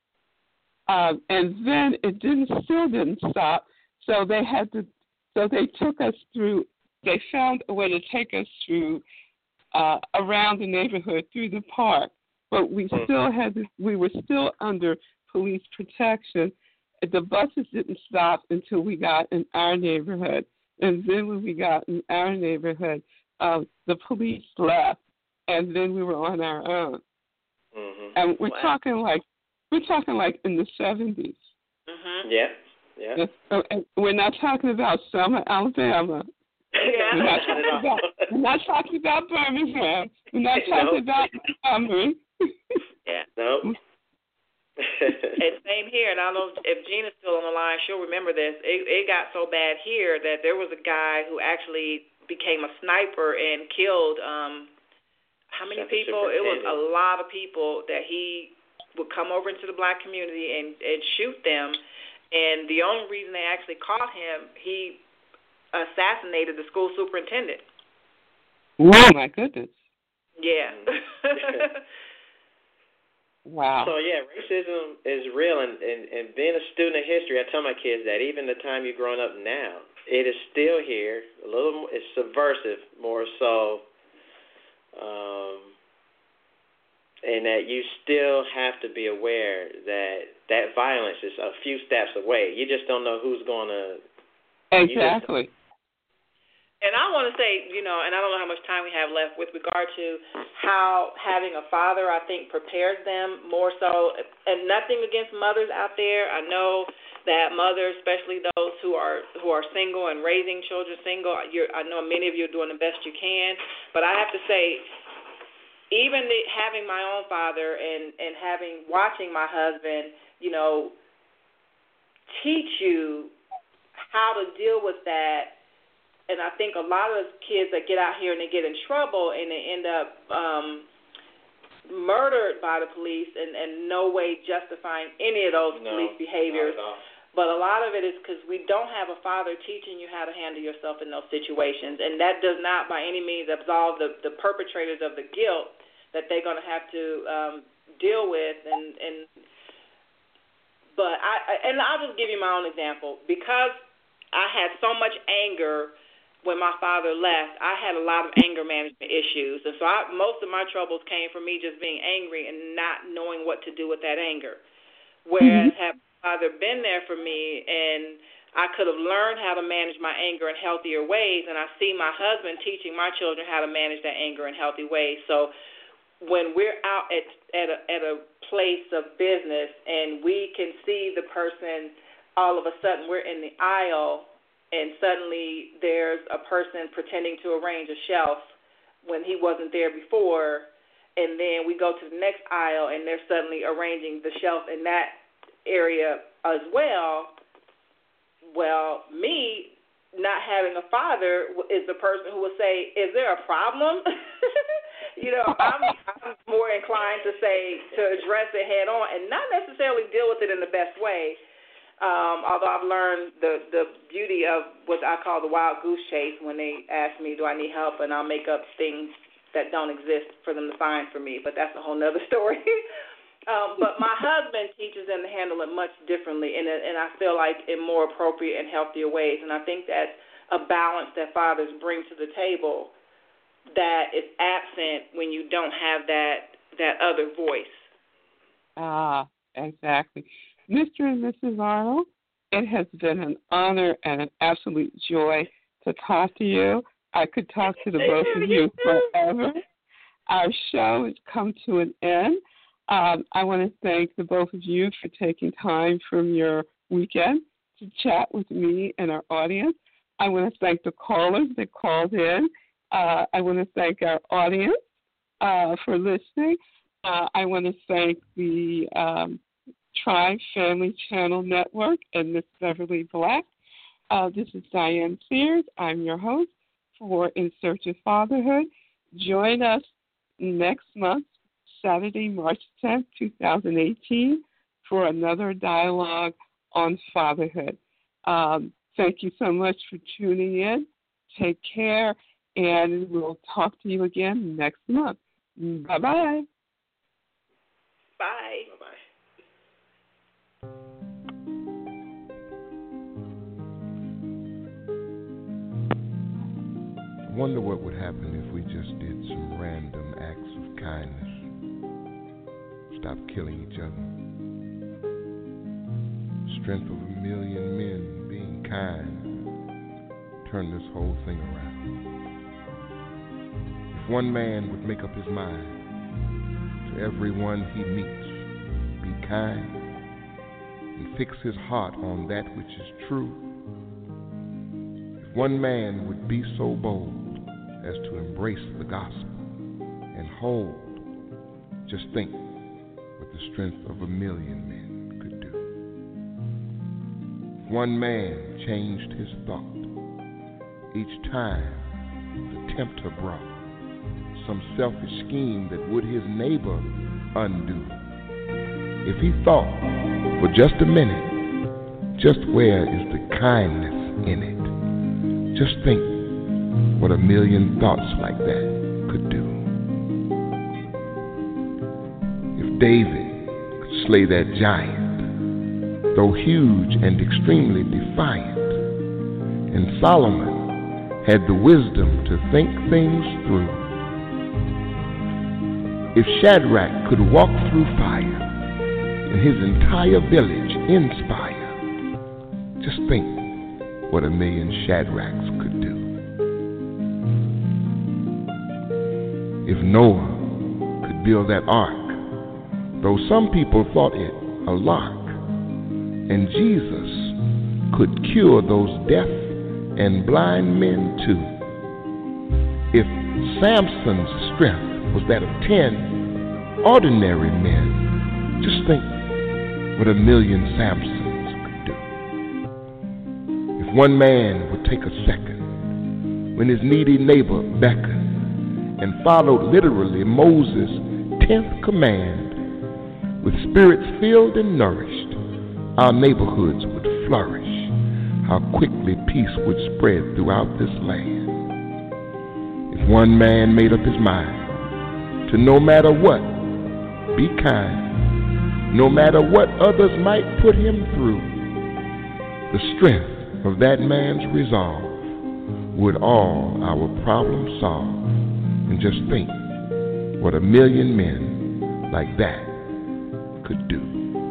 Um, and then it didn't, still didn't stop. So they had to, so they took us through, they found a way to take us through, uh, around the neighborhood through the park. But we mm-hmm. still had, to, we were still under police protection. The buses didn't stop until we got in our neighborhood. And then when we got in our neighborhood, um, the police left, and then we were on our own. Mm-hmm. And we're wow. talking like we're talking like in the seventies. Mm-hmm. Yeah, yeah. So, and we're not talking about Selma, Alabama. Yeah. We're not talking about we're not talking about Birmingham. We're not talking no. about Montgomery. Yeah, no. And same here, and I don't know if Gina's still on the line. She'll remember this. It, it got so bad here that there was a guy who actually became a sniper and killed um, how many people? It was a lot of people that he would come over into the black community and, and shoot them. And the only reason they actually caught him, he assassinated the school superintendent. Oh, my goodness. Yeah. Wow. So, yeah, racism is real. And, and, and being a student of history, I tell my kids that even the time you're growing up now, it is still here. A little, it's subversive more so. Um, and that you still have to be aware that that violence is a few steps away. You just don't know who's going to... Exactly. And I want to say, you know, and I don't know how much time we have left with regard to how having a father, I think, prepares them more so. And nothing against mothers out there. I know that mothers, especially those who are who are single and raising children single, you're, I know many of you are doing the best you can. But I have to say, even the, having my own father and, and having watching my husband, you know, teach you how to deal with that. And I think a lot of kids that get out here and they get in trouble and they end up um, murdered by the police and, and no way justifying any of those no, police behaviors. Not at all. But a lot of it is because we don't have a father teaching you how to handle yourself in those situations. And that does not by any means absolve the, the perpetrators of the guilt that they're going to have to um, deal with. And, and But I and I'll just give you my own example. Because I had so much anger when my father left, I had a lot of anger management issues. And so I, most of my troubles came from me just being angry and not knowing what to do with that anger. Whereas mm-hmm. had my father been there for me and I could have learned how to manage my anger in healthier ways, and I see my husband teaching my children how to manage that anger in healthy ways. So when we're out at, at, a, at a place of business and we can see the person, all of a sudden we're in the aisle, and suddenly there's a person pretending to arrange a shelf when he wasn't there before, and then we go to the next aisle and they're suddenly arranging the shelf in that area as well. Well, me not having a father is the person who will say, is there a problem? you know, I'm, I'm more inclined to say, to address it head on and not necessarily deal with it in the best way. Um, although I've learned the, the beauty of what I call the wild goose chase when they ask me, do I need help, and I'll make up things that don't exist for them to find for me, but that's a whole nother story. um, but my husband teaches them to handle it much differently, and, and I feel like in more appropriate and healthier ways, and I think that's a balance that fathers bring to the table that is absent when you don't have that, that other voice. Ah, exactly. Mister and Missus Arnold, it has been an honor and an absolute joy to talk to you. I could talk to the both of you forever. Our show has come to an end. Um, I want to thank the both of you for taking time from your weekend to chat with me and our audience. I want to thank the callers that called in. Uh, I want to thank our audience uh, for listening. Uh, I want to thank the um, Tribe Family Channel Network and Miss Beverly Black. Uh, this is Diane Sears. I'm your host for In Search of Fatherhood. Join us next month, Saturday, March tenth, twenty eighteen, for another dialogue on fatherhood. Um, thank you so much for tuning in. Take care, and we'll talk to you again next month. Bye-bye. Bye. Bye-bye. I wonder what would happen if we just did some random acts of kindness. Stop killing each other. Strength of a million men being kind. Turn this whole thing around. If one man would make up his mind to everyone he meets, be kind, and fix his heart on that which is true. If one man would be so bold as to embrace the gospel and hold, just think what the strength of a million men could do. If one man changed his thought each time the tempter brought some selfish scheme that would his neighbor undo. If he thought for just a minute, just where is the kindness in it? Just think what a million thoughts like that could do. If David could slay that giant, though huge and extremely defiant, and Solomon had the wisdom to think things through, if Shadrach could walk through fire and his entire village inspire, just think what a million Shadrachs could do. If Noah could build that ark, though some people thought it a lark, and Jesus could cure those deaf and blind men too. If Samson's strength was that of ten ordinary men, just think what a million Samsons could do. If one man would take a second when his needy neighbor beckoned and followed literally Moses' tenth command, with spirits filled and nourished, our neighborhoods would flourish. How quickly peace would spread throughout this land. If one man made up his mind to no matter what, be kind, no matter what others might put him through, the strength of that man's resolve would all our problems solve. And just think what a million men like that could do.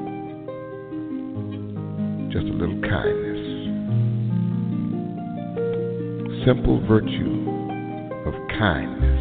Just a little kindness. Simple virtue of kindness